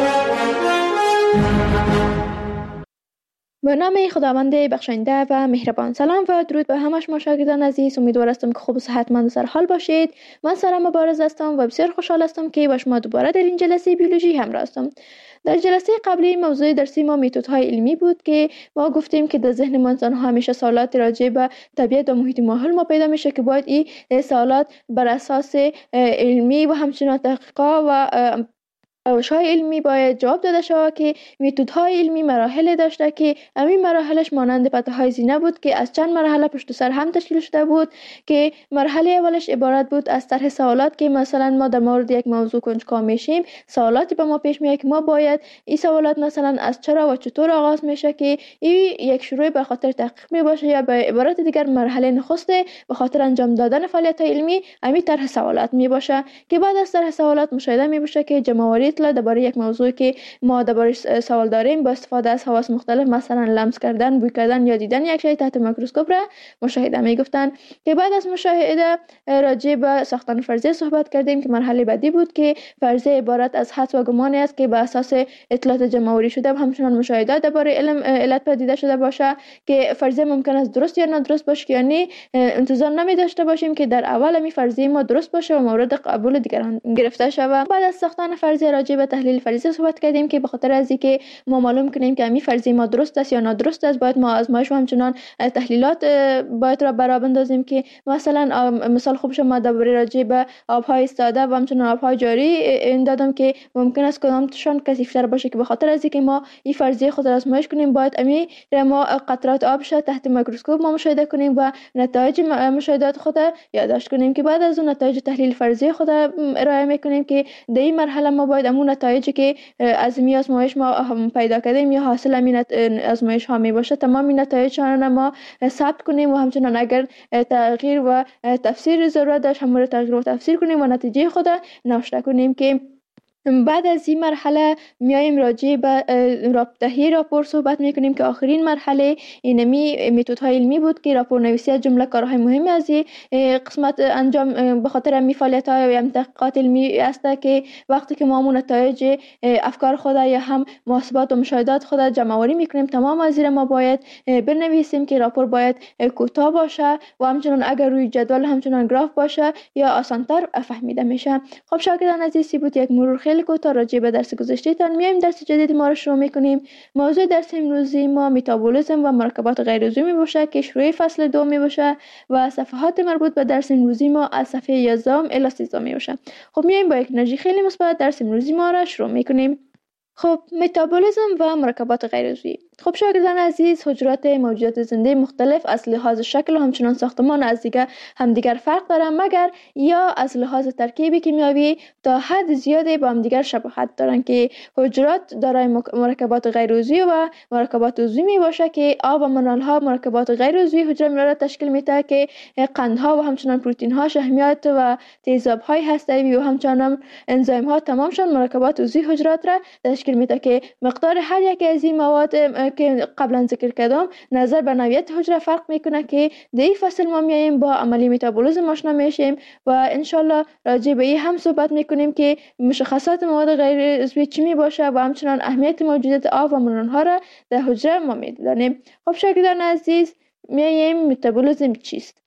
به نام خداوند بخشنده و مهربان. سلام و درود به همه شما شاگردان عزیز. امیدوار هستم که خوب و صحتمند و سرحال باشید. من سارا مبارز هستم و بسیار خوشحال هستم که با شما دوباره در این جلسه بیولوژی همراه هستم. در جلسه قبلی موضوع درسی ما متدهای علمی بود که ما گفتیم که در ذهن ما انسان ها همیشه سوالات راجع به طبیعت و محیط ماحول ما پیدا میشه که باید این سوالات بر اساس علمی و همچنین تحقیقات و روش‌های علمی باید جواب داده شود که متدهای علمی مراحل داشته که همین مراحلش مانند پته‌های زینه بود که از چند مرحله پشت سر هم تشکیل شده بود که مرحله اولش عبارت بود از طرح سوالات که مثلا ما در مورد یک موضوع کنجکاو میشیم، سوالاتی به ما پیش میاد که ما باید این سوالات مثلا از چرا و چطور آغاز میشه که این یک شروع به خاطر تحقیق می باشه یا به عبارت دیگر مرحله نخسته به خاطر انجام دادن فعالیت علمی همین طرح سوالات می باشه که بعد از طرح سوالات مشاهده می بشه که جمع‌آوری درباره یک موضوع که ما درباره‌اش سوال داریم با استفاده از حواس مختلف مثلا لمس کردن، بوی کردن یا دیدن یک شی تحت میکروسکوپ را مشاهده میگفتن که بعد از مشاهده راجع به ساختن فرضیه صحبت کردیم که مرحله بعدی بود که فرضیه عبارت از حدس و گمانی است که بر اساس اطلاعات جمع‌آوری شده و همچنین مشاهدات درباره علم علت پدیده شده باشه که فرضیه ممکن است درست یا نادرست باشه، یعنی انتظار نمی داشته باشیم که در اول می فرضیه ما درست باشه و مورد قبول دیگران گرفته شود. بعد از ساختن فرضیه راجع به تحلیل فرضیه صحبت کردیم که به خاطر از اینکه ما معلوم کنیم که همین فرضیه ما درست است یا نادرست است باید ما آزمایش و همچنان تحلیلات باید را برابر بندازیم که مثلا مثال خوبش ما درباره راجع به آبهای ساده و همچنان آبهای جاری این دادم که ممکن است کدامشان کثیف‌تر باشه که به خاطر از اینکه ما این فرضیه خود را آزمایش کنیم باید همین ما قطرات آب شد تحت میکروسکوپ ما مشاهده کنیم و نتایج مشاهدات خود یادداشت کنیم که بعد از اون نتایج تحلیل فرضیه خود ارائه میکنیم که در این مرحله ما باید همون نتایجی که از می آزمایش ما پیدا کردیم یا حاصل همین آزمایش ها می باشه تمام نتایج آن ما ثبت کنیم و همچنان اگر تغییر و تفسیر ضرورت داشت هم تغییر و تفسیر کنیم و نتیجه خود نوشته کنیم که بعد از این مرحله میایم راجع به رابطه‌ای راپور صحبت میکنیم که آخرین مرحله اینمی متدهای علمی بود که راپور نویسی از جمله کارهای مهمی از این قسمت انجام به خاطر همین فعالیت‌های و تحقیقات علمی است که وقتی که ما نتایج افکار خود یا هم محاسبات و مشاهدات خود جمع‌آوری میکنیم تمام از ما باید بنویسیم که راپور باید کوتاه باشه و همچنان اگر روی جدول همچنان گراف باشه یا آسان‌تر فهمیده میشه. خب شاگردان عزیز بود یک مرور خیلی کوتاه راجع به درس گذشته تان میایم درس جدید ما رو شروع میکنیم. موضوع درس امروزی ما متابولیسم و مرکبات غیر عضوی باشه که شروع فصل دو می باشه و صفحات مربوط به درس امروزی ما از صفحه یازده الی سیزده می باشه. خب میایم با یک انرژی خیلی مثبت درس امروزی ما رو شروع میکنیم. خب متابولیسم و مرکبات غیر عضوی. خب شاگردان عزیز حجرات موجودات زنده مختلف از لحاظ شکل و همچنان ساختمان از دیگر همدیگر فرق دارند مگر یا از لحاظ ترکیب کیمیایی تا حد زیادی با همدیگر شباهت دارند که حجرات دارای مرکبات غیر عضوی و مرکبات عضوی می باشه که آب و منرال ها مرکبات غیر عضوی حجره را تشکیل میده که قندها و همچنان پروتئین ها شحمیات و تیزاب های هسته‌ای و همچنان انزیم ها تمامشان مرکبات عضوی حجرات را تشکیل میده که مقدار هر یک از این مواد که قبلا ذکر کردم نظر به نوعیت حجره فرق میکنه که در این فصل ما میایم با عملی متابولیسم آشنا میشیم و انشالله راجع به این هم صحبت میکنیم که مشخصات مواد غیر عضوی چی می باشه و همچنان اهمیت موجودیت آب و منرال ها را در حجره ما میدانیم. خب شاگردان عزیز میایم متابولیسم چیست؟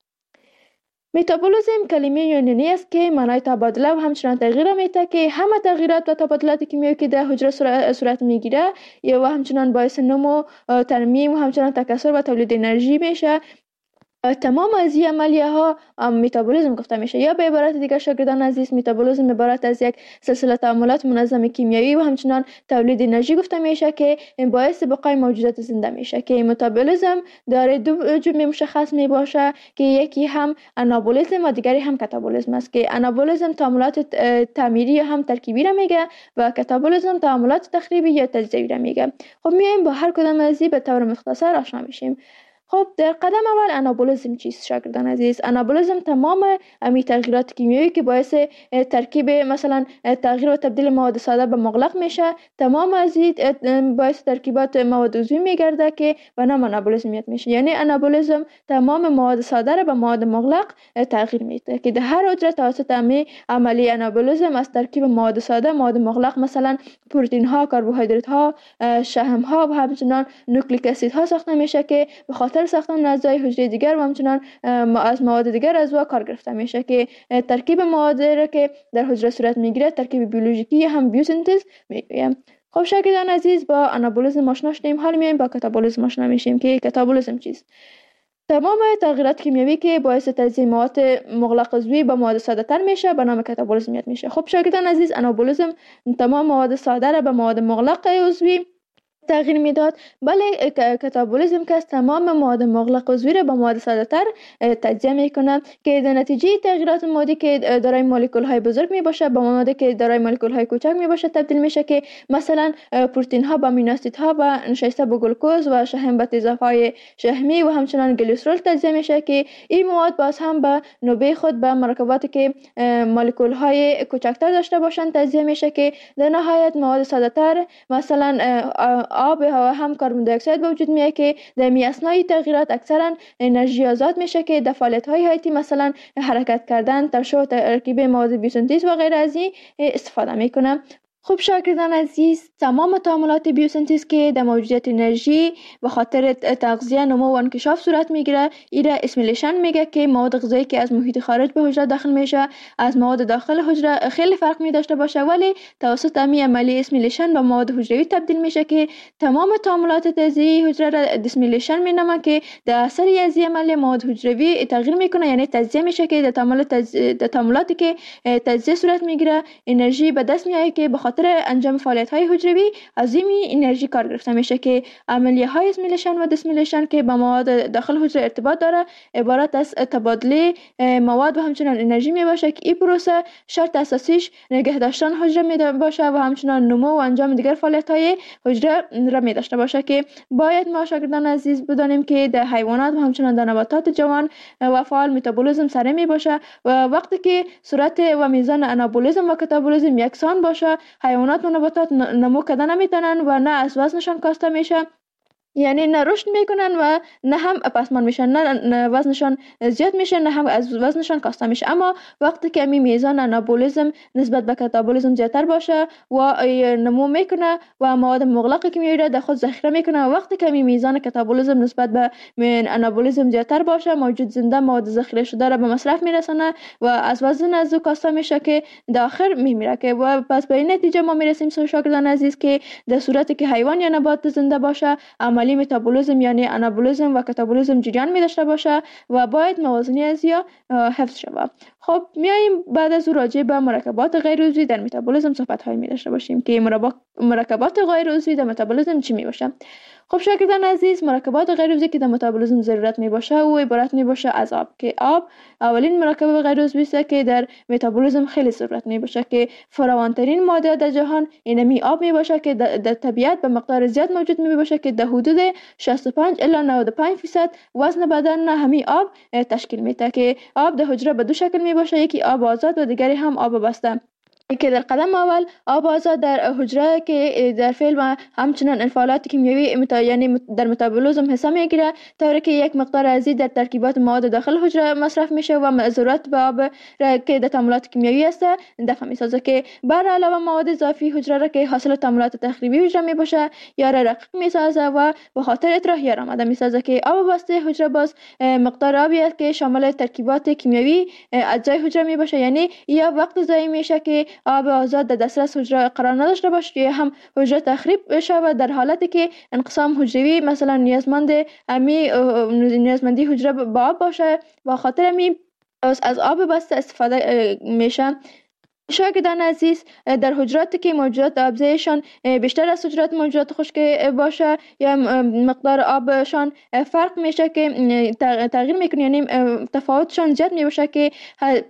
متابولیسم کلمه یونانی است که معنای تبادله و همچنان تغییر میده که همه تغییرات و تبادلات کیمیایی که در حجره صورت میگیره یا و همچنان باعث نمو، ترمیم و همچنان تکثر و تولید انرژی میشه. تمام از این عملیه ها متابولیسم گفته میشه یا به عبارت دیگر شاگردان عزیز متابولیسم عبارت از یک سلسله تعاملات منظم کیمیایی و همچنان تولید انرژی گفته میشه که باعث بقای موجودات زنده میشه که متابولیسم داره دو جمله مشخص می باشه که یکی هم آنابولیسم و دیگری هم کاتابولیسم است که آنابولیسم تعاملات تعمیری یا هم ترکیبی را میگه و کاتابولیسم تعاملات تخریبی یا تجزیه‌ای را میگه. خب میایم با هر کدام از این به طور مختصر آشنا میشیم. خب در قدم اول انابولیزم چیست شاگردان عزیز؟ انابولیزم تمام امی تغییرات کیمیایی که باعث ترکیب مثلا تغییر و تبدیل مواد ساده به مغلق میشه، تمام از این باعث ترکیبات مواد عضوی میگرده که به نام انابولیزم میشه. یعنی انابولیزم تمام مواد ساده را به مواد مغلق تغییر میده که در هر حجره توسط امی عملی انابولیزم از ترکیب مواد ساده مواد مغلق مثلا پروتئین ها، کربوهیدرات ها، شحم ها و همچنان نوکلیک اسید ها ساخته میشه که به خاطر ساختن اعضای حجره دیگر و همچنان از مواد دیگر عضو کار گرفته میشه که ترکیب مواد را که در حجره صورت میگیره ترکیب بیولوژیکی هم بیوسینتز میگویم. خب شاگردان عزیز با انابولیزم آشنا شدیم، حالا میایم با کاتابولیزم آشنا میشیم که کاتابولیزم چیست. تمام تغییرات کیمیایی که باعث تجزیه مواد مغلق عضوی به مواد ساده تر میشه به نام کاتابولیزم یاد میشه. خب شاگردان عزیز انابولیزم تمام مواد ساده را به مواد مغلق عضوی تغییر میداد، ولی کاتابولیزم که تمام مواد مغلق عضوی را به مواد ساده تر تجزیه میکنه که در نتیجه تغییرات مادی که دارای مولکول های بزرگ می باشه به موادی که دارای مولکول های کوچک می باشه تبدیل میشه که مثلا پروتئین ها به امینو اسید ها و نشسته به گلوکوز و شحم به تیزاب های شحمی و همچنان گلیسرول تجزیه میشه که این مواد باز هم به نوبه خود به مرکباتی که مولکول های کوچکتر داشته باشند تجزیه میشه که در نهایت مواد ساده تر مثلا آب و هم کربن دی اکساید به وجود میاد که در می اثنای تغییرات اکثرا انرژی آزاد میشه که در فعالیت های حیاتی مثلا حرکت کردن، ترشح و ترکیب مواد بیوسنتز و غیره از این استفاده میکنه. خب شاگردان عزیز تمام تعاملات بیوسنتز که در موجودیت انرژی به خاطر تغذیه، نمو و انکشاف صورت میگیره ایره اسیمیلیشن میگه که مواد غذایی که از محیط خارج به حجره داخل میشه از مواد داخل حجره خیلی فرق می داشته باشه، ولی توسط امی عملی اسیمیلیشن به مواد حجروی تبدیل میشه که تمام تعاملات تجزیه حجره را دیسیمیلیشن مینامه که در اثر از این عمل مواد حجروی تغییر میکنه، یعنی تجزیه میشه که در تعاملات تجزیه در تعاملاتی که تجزیه صورت میگیره انرژی به دست میاد که به خاطر انجام فعالیت های حجروی از این انرژی کار گرفته میشه که عملیه های اسیمیلیشن و دیسیمیلیشن که با مواد داخل حجره ارتباط داره عبارت از تبادله مواد و همچنان انرژی می باشه که این پروسه شرط اساسیش نگه داشتن حجره می باشه و همچنان نمو و انجام دیگر فعالیت های حجره را می داشته باشه که باید ما شاگردان عزیز بدانیم که در حیوانات و همچنان در نباتات جوان و فعال متابولیسم سره می باشه و وقتی که صورت و میزان انابولیسم و کاتابولیسم یکسان باشه حیوانات و نباتات نمو کردن نمیتونن و نه از وزنشان کاسته میشه، یعنی نه رشد میکنن و نه هم پسمان میشن، نه وزنشان زیاد میشه نه هم از وزنشان کاسته میشه. اما وقتی که می میزان انابولیسم نسبت به کاتابولیسم زیادتر باشه و نمو میکنه و مواد مغلق کیمیایی را در خود ذخیره میکنه و وقتی که می میزان کاتابولیسم نسبت به انابولیسم زیادتر باشه موجود زنده مواد ذخیره شده را به مصرف میرسونه و از وزن از او کاسته میشه که در آخر میمیره که و پس به این نتیجه ما میرسیم شاگردان عزیز که در صورتی که حیوان یا نبات زنده باشه عملی متابولیسم یعنی انابولیسم و کاتابولیسم جریان می داشته باشه و باید موازنی از یا حفظ شود. خب میایم بعد از راجع به مرکبات غیر عضوی در متابولیسم صحبت های می داشته باشیم که مرکبات غیر عضوی در متابولیسم چی می باشه. خب شاگردان عزیز مرکبات غیر عضوی که در متابولیسم ضرورت می باشه و عبارت می باشه از آب که آب اولین مرکب غیر عضوی است که در متابولیسم خیلی ضرورت می باشه که فراوانترین ماده در جهان اینمی آب می باشه که در طبیعت به مقدار زیاد موجود می باشه که در حدود شصت و پنج الی نود و پنج درصد وزن بدن همین آب تشکیل میده که آب در حجره به دو شکل می باشه، یکی آب آزاد و دیگری هم آب بسته که در قدم اول آب آزاد در حجره که در فعل و همچنان انفعالات کیمیایی متا... یعنی در متابولیسم حساب میگیره طوری که یک مقدار از در ترکیبات مواد داخل حجره مصرف میشه و ضرورت به آب را که در تعاملات کیمیایی است دفع میسازه که بر علاوه مواد اضافی حجره را که حاصل تعاملات تخریبی حجره میباشه یا را رقیق میسازه و به خاطر اطراحیه آماده میسازه که آب بسته حجره باز مقدار آبی است که شامل ترکیبات کیمیایی اجزای حجره میباشه، یعنی یا وقت ضایع میشه که آب آزاد در دسترس حجره قرار نداشته باشه یا هم حجره تخریب شود در حالتی که انقسام حجروی مثلا نیازمند امی نیازمندی حجره با آب باشه و خاطر امی از آب بسته استفاده میشه. شاگردان عزیز در حجراتی که موجودات آبزیشان بیشتر از حجرات موجودات خشک باشه یا مقدار آبشان فرق میشه که تغییر میکنه، یعنی تفاوتشان زیاد میباشه که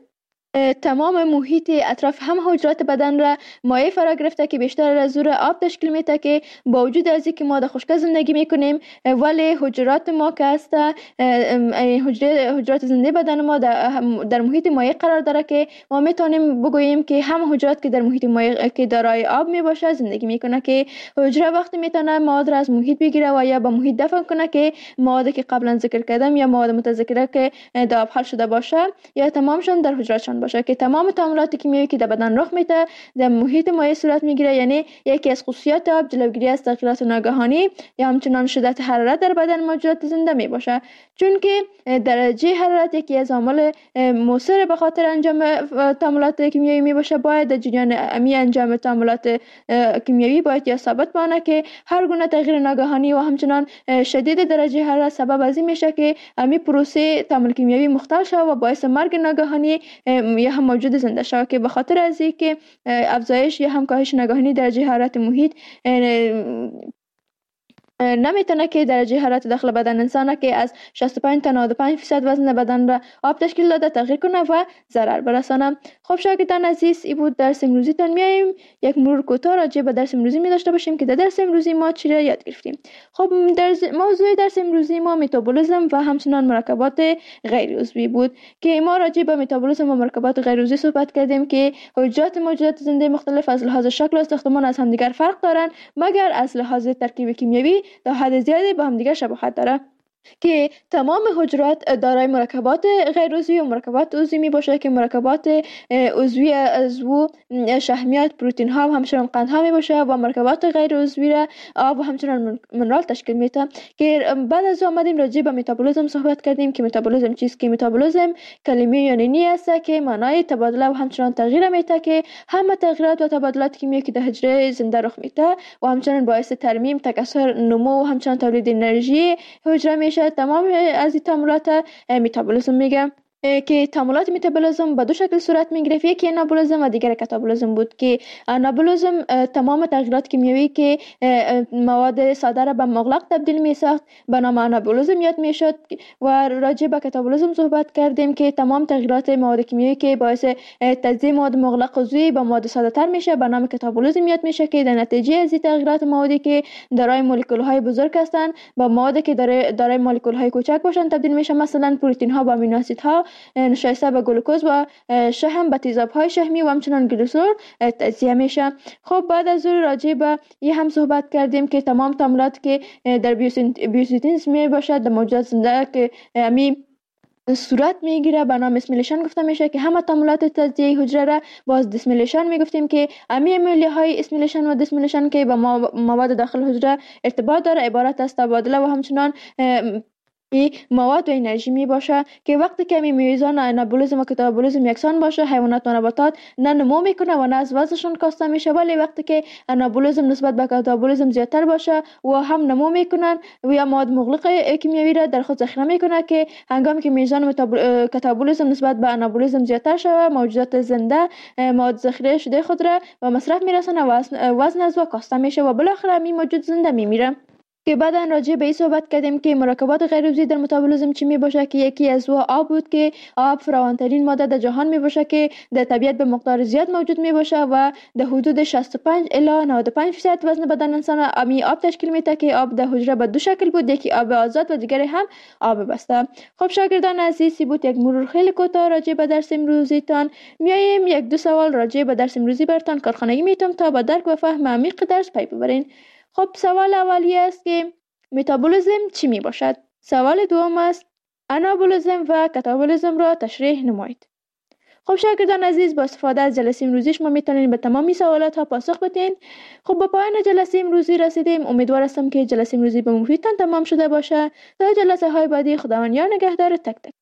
تمام محیط اطراف هم حجرات بدن را مایع فرا گرفته که بیشتر از زور آب تشکیل میده که با وجود از اینکه ما در خشکی زندگی میکنیم ولی حجرات ما که هست حجره حجرات زنده بدن ما در, در محیط مایع قرار داره که ما میتونیم بگوییم که هم حجرات که در محیط مایع که دارای آب میباشه زندگی میکنه که حجره وقتی میتونه مواد را از محیط بگیره و یا به محیط دفن کنه که موادی که قبلا ذکر کردم یا مواد متذکره که در آب حل شده باشه یا تمامشون در حجراتشان باشه که تمام تعاملات کیمیایی که در بدن رخ میده در محیط مایع صورت میگیره. یعنی یکی از خصوصیات آب جلوگیری از تغییرات ناگهانی یا همچنان شدت حرارت در بدن موجودات زنده می باشه، چون که درجه حرارت یکی از عوامل مؤثر به خاطر انجام تعاملات کیمیایی می باشه. باید در جریان امی انجام تعاملات کیمیایی باید یا ثابت بانه که هر گونه تغییر ناگهانی و همچنان شدید درجه حرارت سبب از این میشه که امی پروسه تعامل کیمیایی مختل شود و باعث مرگ ناگهانی یا هم موجود زنده شود که به خاطر از اینکه افزایش یا هم کاهش ناگهانی درجه حرارت محیط نمیتونه که درجه حرارت داخل بدن انسان که از شصت و پنج تا نود و پنج درصد وزن بدن را آب تشکیل داده تغییر کنه و ضرر برسانه. خب شاگردان عزیز، این بود درس امروزی تان. میایم یک مرور کوتاه راجع به درس امروزی می داشته باشیم که در درس امروزی ما چی را یاد گرفتیم. خب درس موضوع درس امروزی ما متابولیسم و همچنان مرکبات غیر عضوی بود که ما راجع به متابولیسم و مرکبات غیر عضوی صحبت کردیم که حجرات موجودات زنده مختلف از لحاظ شکل و ساختمان از همدیگر فرق دارند مگر از لحاظ ترکیب کیمیایی در حد زیادی با هم دیگر شباهت داره که تمام حجرات دارای مرکبات غیر عضوی و مرکبات عضوی می باشه که مرکبات عضوی عضو شحمیات، پروتئین ها و همچنان قند ها می باشه و مرکبات غیر عضوی را آب و همچنان منرال تشکیل میده. که بعد از آمدیم راجع به متابولیسم صحبت کردیم که متابولیسم چیست. که متابولیسم کلمه یونانی است که معنای تبادله و همچنان تغییر میده که همه تغییرات و تبادلات کیمیایی که در حجره زنده رخ میده و همچنان باعث ترمیم، تکثر، نمو و همچنان تولید انرژی حجره تمام از این تعاملات متابولیسم میگم که تعاملات متابولیسم به دو شکل صورت میگرفت. یکی انابولیسم و دیگر کاتابولیسم بود که انابولیسم تمام تغییرات کیمیایی که مواد ساده را به مغلق تبدیل میساخت به نام انابولیسم یاد میشد و راجع به کاتابولیسم صحبت کردیم که تمام تغییرات مواد کیمیایی که باعث تجزیه مواد مغلق عضوی به مواد ساده تر میشه به نام کاتابولیسم یاد میشه که در نتیجه از این تغییرات موادی که دارای مولکول های بزرگ هستند با موادی که دارای مولکول های کوچک باشن تبدیل میشه. مثلا پروتئین ها با امینو اسیدها نشایسته به گلوکوز و شحم به تیزاب‌های شحمی و همچنان گلیسرول تجزیه میشه. خب بعد از اون راجع به این هم صحبت کردیم که تمام تعاملات که در بیوسینتز می باشد در موجودات زنده که می صورت میگیره به نام اسمیلیشن گفته میشه که همه تعاملات تجزیه حجره را باز دیسمیلیشن میگفتیم که امی عملیه های اسمیلیشن و دیسمیلیشن که با مواد داخل حجره ارتباط داره عبارت از تبادله و همچنان ای مواد و انرژی می باشه که وقتی که می میزان انابولیسم و کاتابولیسم یکسان باشه حیوانات و نباتات نه نمو میکنه و نه از وزنشون کاسته میشه، ولی وقتی که انابولیسم نسبت به کاتابولیسم زیادتر باشه و هم نمو میکنن و یا مواد مغلق کیمیایی را در خود ذخیره میکنه که هنگامی که میزان کاتابولیسم نسبت به انابولیسم زیادتر شوه موجودات زنده مواد ذخیره شده خود را به مصرف میرسونه و وزن از و کاسته میشه و بالاخره می موجود زنده میمیره. که بعدا راجع به این صحبت کردیم که مرکبات غیر عضوی در متابولیسم چی می باشه که یکی از او آب بود که آب فراوانترین ماده در جهان می باشه که در طبیعت به مقدار زیاد موجود می باشه و در حدود شصت و پنج الی نود و پنج درصد وزن بدن انسان امی آب تشکیل میده که آب در حجره به دو شکل بود، یکی آب آزاد و دیگری هم آب بسته. خب شاگردان عزیز، بود یک مرور خیلی کوتاه راجع به درس امروزی تان. میایم یک دو سوال راجع به درس امروزی براتون کارخانگی میتم تا با درک و فهم عمیق درس پی ببرین. خب سوال اولی است که متابولیسم چی می باشد؟ سوال دوم است انابولیسم و کاتابولیسم را تشریح نمایید. خب شاگردان عزیز، با استفاده از جلسه امروزی شما میتونید به تمامی سوالات ها پاسخ بدین. خب با پایان جلسه امروزی رسیدیم. امیدوار هستم که جلسه امروزی به مفیدتان تمام شده باشه. تا جلسه های بعدی، خداوند یار نگهدار تک تک.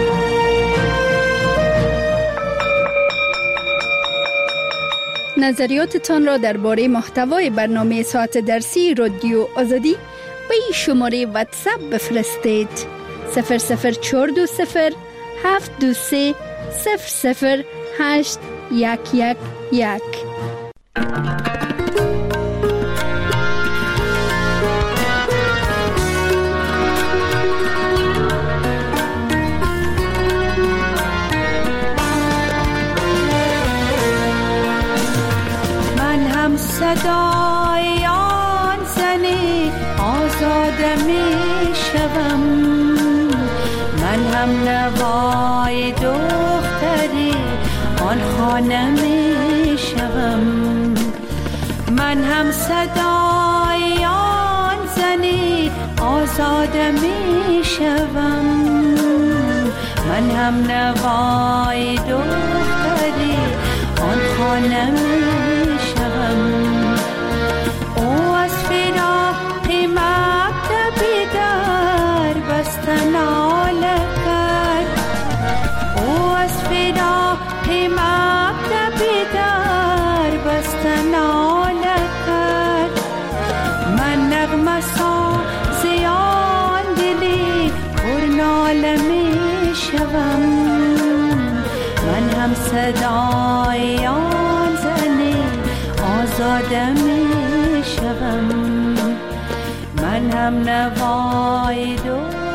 نظریاتتان را درباره محتوای برنامه ساعت درسی رادیو آزادی به این شماره واتساپ بفرستید: صفر صفر چهار دو صفر هفت دو سه صفر صفر هشت یک یک یک. صدای آن زنی آزاده می شوم، من هم نوای دختری آن خانه می شوم، من هم صدای آن زنی آزاده می شوم، من هم نوای دختری آن خانه می شوم. او از فراق مکتبی در بستن ناله کرد، او از فراق مکتبی در بستن ناله کرد، من نغمه سازی آن دلی پر ناله می شوم، من هم صدای آن زنی آزاده می شوم، من هم نوای دو